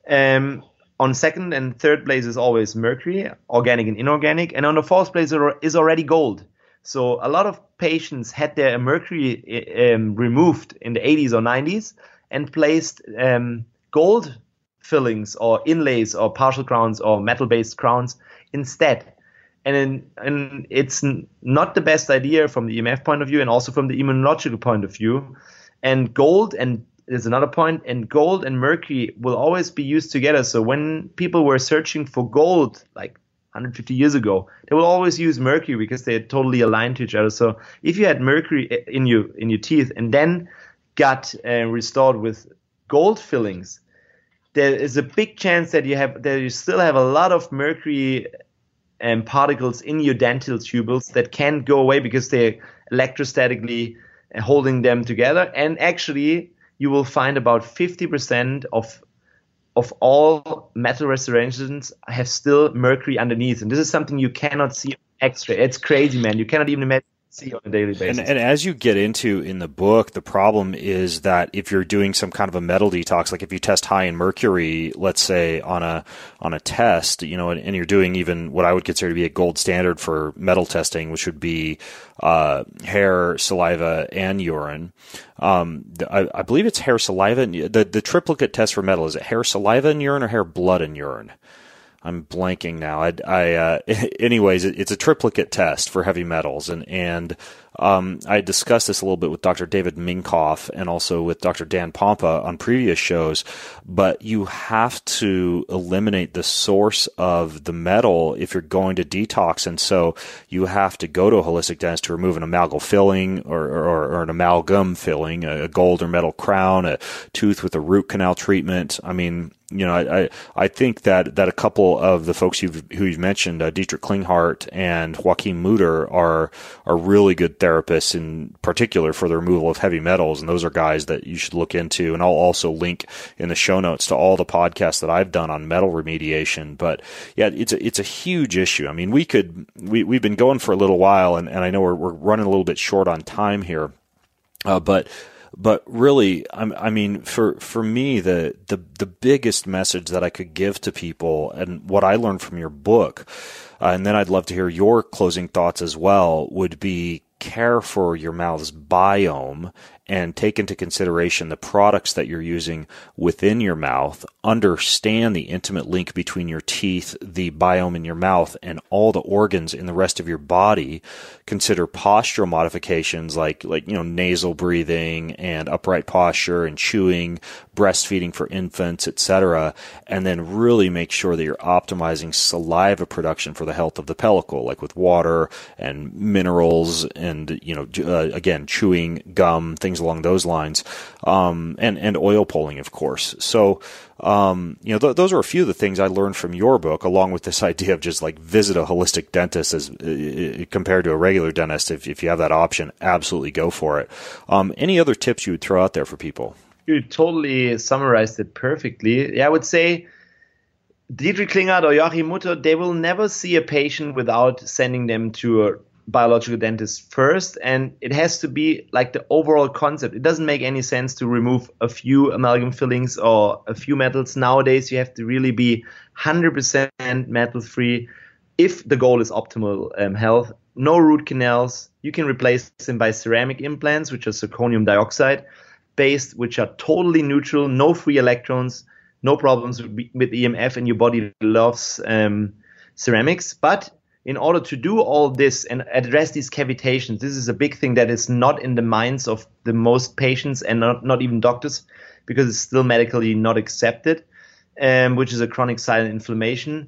[SPEAKER 2] Um, on second and third place is always mercury, organic and inorganic. And on the fourth place is already gold. So a lot of patients had their mercury um, removed in the eighties or nineties and placed um, gold fillings or inlays or partial crowns or metal-based crowns instead. And, in, and it's not the best idea from the E M F point of view and also from the immunological point of view. And gold, and there's another point, and gold and mercury will always be used together. So when people were searching for gold, like one hundred fifty years ago, they will always use mercury because they're totally aligned to each other. So if you had mercury in your in your teeth and then got uh, restored with gold fillings, there is a big chance that you have that you still have a lot of mercury um, particles in your dental tubules that can't go away because they're electrostatically holding them together. And actually, you will find about fifty percent of of all metal restorations have still mercury underneath. And this is something you cannot see on X-ray. It's crazy, man. You cannot even imagine see on a daily basis.
[SPEAKER 4] And, and as you get into in the book, the problem is that if you're doing some kind of a metal detox, like if you test high in mercury, let's say on a on a test, you know, and, and you're doing even what I would consider to be a gold standard for metal testing, which would be uh, hair, saliva, and urine. Um, I, I believe it's hair, saliva, and the the triplicate test for metal. Is it hair, saliva, and urine, or hair, blood, and urine? I'm blanking now. I, I uh, anyways, it, it's a triplicate test for heavy metals, and and um, I discussed this a little bit with Doctor David Minkoff and also with Doctor Dan Pompa on previous shows. But you have to eliminate the source of the metal if you're going to detox, and so you have to go to a holistic dentist to remove an amalgam filling or, or, or an amalgam filling, a gold or metal crown, a tooth with a root canal treatment. I mean, you know, I, I think that, that a couple of the folks you've, who you've mentioned, uh, Dietrich Klinghardt and Joachim Mutter, are are really good therapists, in particular for the removal of heavy metals, and those are guys that you should look into. And I'll also link in the show notes to all the podcasts that I've done on metal remediation. But yeah, it's a, it's a huge issue. I mean, we could we we've been going for a little while, and, and I know we're we're running a little bit short on time here, uh, but. But really, I mean, for, for me, the, the, the biggest message that I could give to people, and what I learned from your book, uh, and then I'd love to hear your closing thoughts as well, would be care for your mouth's biome and take into consideration the products that you're using within your mouth. Understand the intimate link between your teeth, the biome in your mouth, and all the organs in the rest of your body. Consider postural modifications like, like, you know, nasal breathing and upright posture and chewing, breastfeeding for infants, et cetera. And then really make sure that you're optimizing saliva production for the health of the pellicle, like with water and minerals and, you know, uh, again, chewing, gum, things along those lines, um, and, and oil pulling, of course. So, um, you know, th- those are a few of the things I learned from your book, along with this idea of just like visit a holistic dentist as uh, compared to a regular dentist. If, if you have that option, absolutely go for it. Um, any other tips you would throw out there for people?
[SPEAKER 2] You totally summarized it perfectly. Yeah, I would say Dietrich Klinghardt or Joachim Mutter, they will never see a patient without sending them to a biological dentist first, and it has to be like the overall concept. It doesn't make any sense to remove a few amalgam fillings or a few metals. Nowadays, you have to really be one hundred percent metal free if the goal is optimal um, health. No root canals. You can replace them by ceramic implants, which are zirconium dioxide based, which are totally neutral, no free electrons, no problems with, with E M F, and your body loves um, ceramics. But in order to do all this and address these cavitations, this is a big thing that is not in the minds of the most patients and not, not even doctors, because it's still medically not accepted, um, which is a chronic silent inflammation.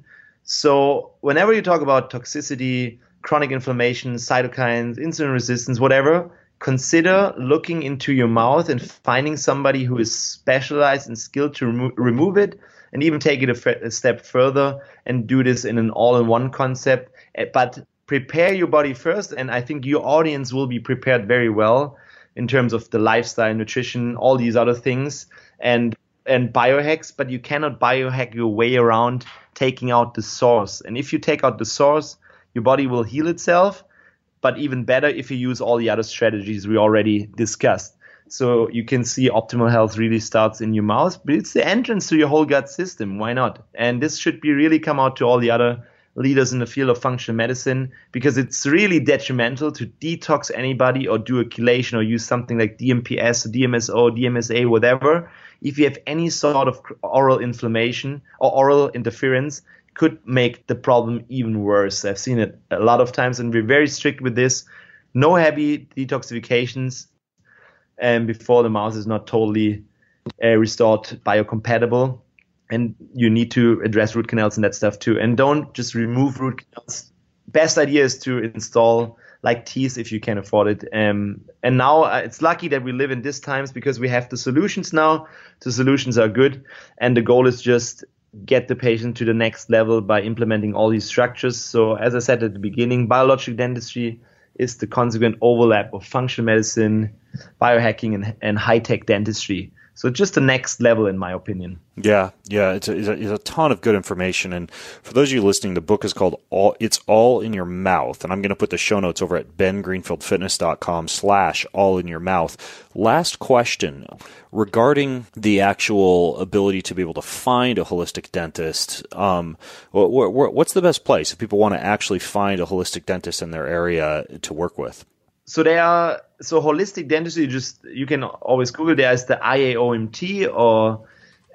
[SPEAKER 2] So whenever you talk about toxicity, chronic inflammation, cytokines, insulin resistance, whatever, consider looking into your mouth and finding somebody who is specialized and skilled to remo- remove it, and even take it a, f- a step further and do this in an all-in-one concept. But prepare your body first, and I think your audience will be prepared very well in terms of the lifestyle, nutrition, all these other things, and and biohacks. But you cannot biohack your way around taking out the source. And if you take out the source, your body will heal itself, but even better if you use all the other strategies we already discussed. So you can see optimal health really starts in your mouth, but it's the entrance to your whole gut system. Why not? And this should be really come out to all the other leaders in the field of functional medicine, because it's really detrimental to detox anybody or do a chelation or use something like D M P S, D M S O, D M S A, whatever. If you have any sort of oral inflammation or oral interference, could make the problem even worse. I've seen it a lot of times, and we're very strict with this. No heavy detoxifications and before the mouth is not totally uh, restored biocompatible. And you need to address root canals and that stuff too. And don't just remove root canals. Best idea is to install like teeth if you can afford it. Um, and now uh, it's lucky that we live in these times because we have the solutions now. The solutions are good. And the goal is just get the patient to the next level by implementing all these structures. So as I said at the beginning, biological dentistry is the consequent overlap of functional medicine, biohacking, and, and high-tech dentistry. So just the next level, in my opinion.
[SPEAKER 4] Yeah, yeah, it's a, it's, a, it's a ton of good information. And for those of you listening, the book is called All It's All in Your Mouth. And I'm going to put the show notes over at bengreenfieldfitness.com slash all in your mouth. Last question regarding the actual ability to be able to find a holistic dentist. Um, what, what, what's the best place if people want to actually find a holistic dentist in their area to work with?
[SPEAKER 2] So there are so holistic dentistry. Just you can always Google. There is the I A O M T, or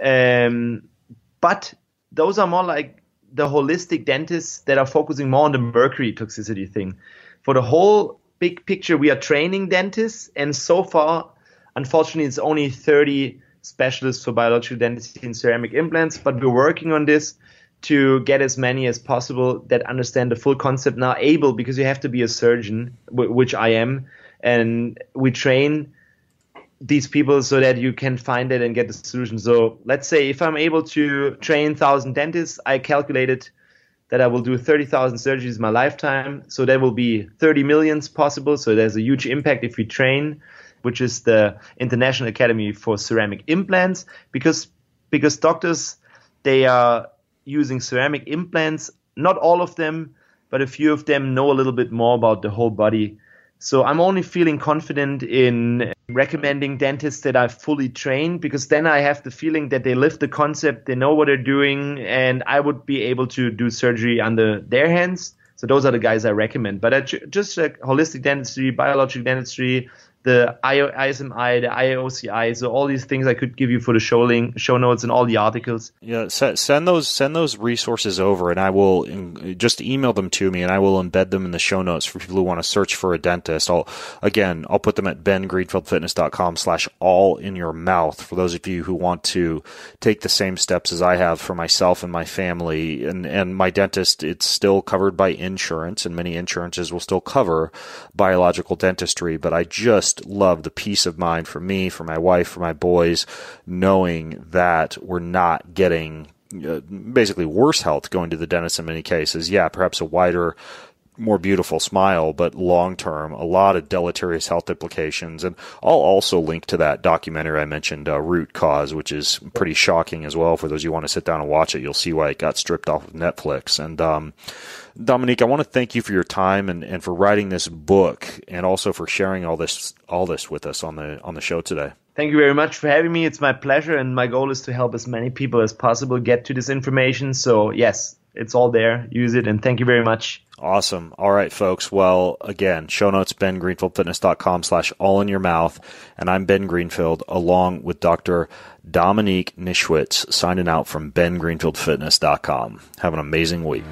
[SPEAKER 2] um, but those are more like the holistic dentists that are focusing more on the mercury toxicity thing. For the whole big picture, we are training dentists, and so far, unfortunately, it's only thirty specialists for biological dentistry and ceramic implants. But we're working on this to get as many as possible that understand the full concept now, able, because you have to be a surgeon, w- which I am, and we train these people so that you can find it and get the solution. So let's say if I'm able to train one thousand dentists, I calculated that I will do thirty thousand surgeries in my lifetime. So there will be thirty millions possible. So there's a huge impact if we train, which is the International Academy for Ceramic Implants, because because doctors, they are using ceramic implants. Not all of them, but a few of them know a little bit more about the whole body. So I'm only feeling confident in recommending dentists that are fully trained, because then I have the feeling that they live the concept, they know what they're doing, and I would be able to do surgery under their hands. So those are the guys I recommend. But I ju- just like holistic dentistry, biological dentistry, the I S M I, the I O C I, so all these things I could give you for the show link, show notes and all the articles.
[SPEAKER 4] Yeah, send those send those resources over, and I will in, just email them to me, and I will embed them in the show notes for people who want to search for a dentist. I'll again, I'll put them at bengreenfieldfitness.com slash all in your mouth for those of you who want to take the same steps as I have for myself and my family. And and my dentist, it's still covered by insurance, and many insurances will still cover biological dentistry, but I just love the peace of mind for me, for my wife, for my boys, knowing that we're not getting uh, basically worse health going to the dentist in many cases. Yeah, perhaps a wider, more beautiful smile, but long term, a lot of deleterious health implications. And I'll also link to that documentary I mentioned, uh, Root Cause, which is pretty shocking as well. For those of you who want to sit down and watch it, you'll see why it got stripped off of Netflix. And um, Dominique, I want to thank you for your time and, and for writing this book, and also for sharing all this all this with us on the on the show today.
[SPEAKER 2] Thank you very much for having me. It's my pleasure, and my goal is to help as many people as possible get to this information. So yes, it's all there. Use it, and thank you very much.
[SPEAKER 4] Awesome. All right, folks. Well, again, show notes, bengreenfieldfitness.com slash all in your mouth. And I'm Ben Greenfield, along with Doctor Dominique Nischwitz, signing out from ben greenfield fitness dot com. Have an amazing week.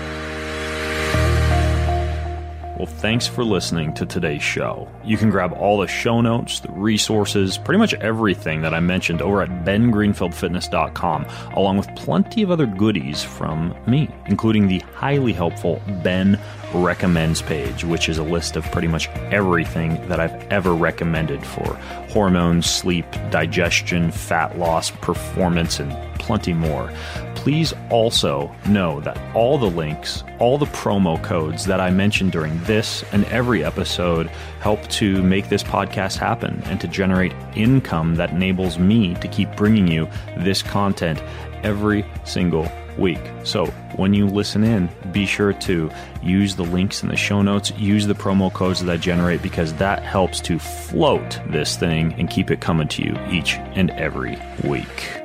[SPEAKER 1] Well, thanks for listening to today's show. You can grab all the show notes, the resources, pretty much everything that I mentioned over at ben greenfield fitness dot com, along with plenty of other goodies from me, including the highly helpful Ben Recommends page, which is a list of pretty much everything that I've ever recommended for hormones, sleep, digestion, fat loss, performance, and plenty more. Please also know that all the links, all the promo codes that I mentioned during this and every episode help to make this podcast happen and to generate income that enables me to keep bringing you this content every single week. So when you listen in, be sure to use the links in the show notes, use the promo codes that I generate, because that helps to float this thing and keep it coming to you each and every week.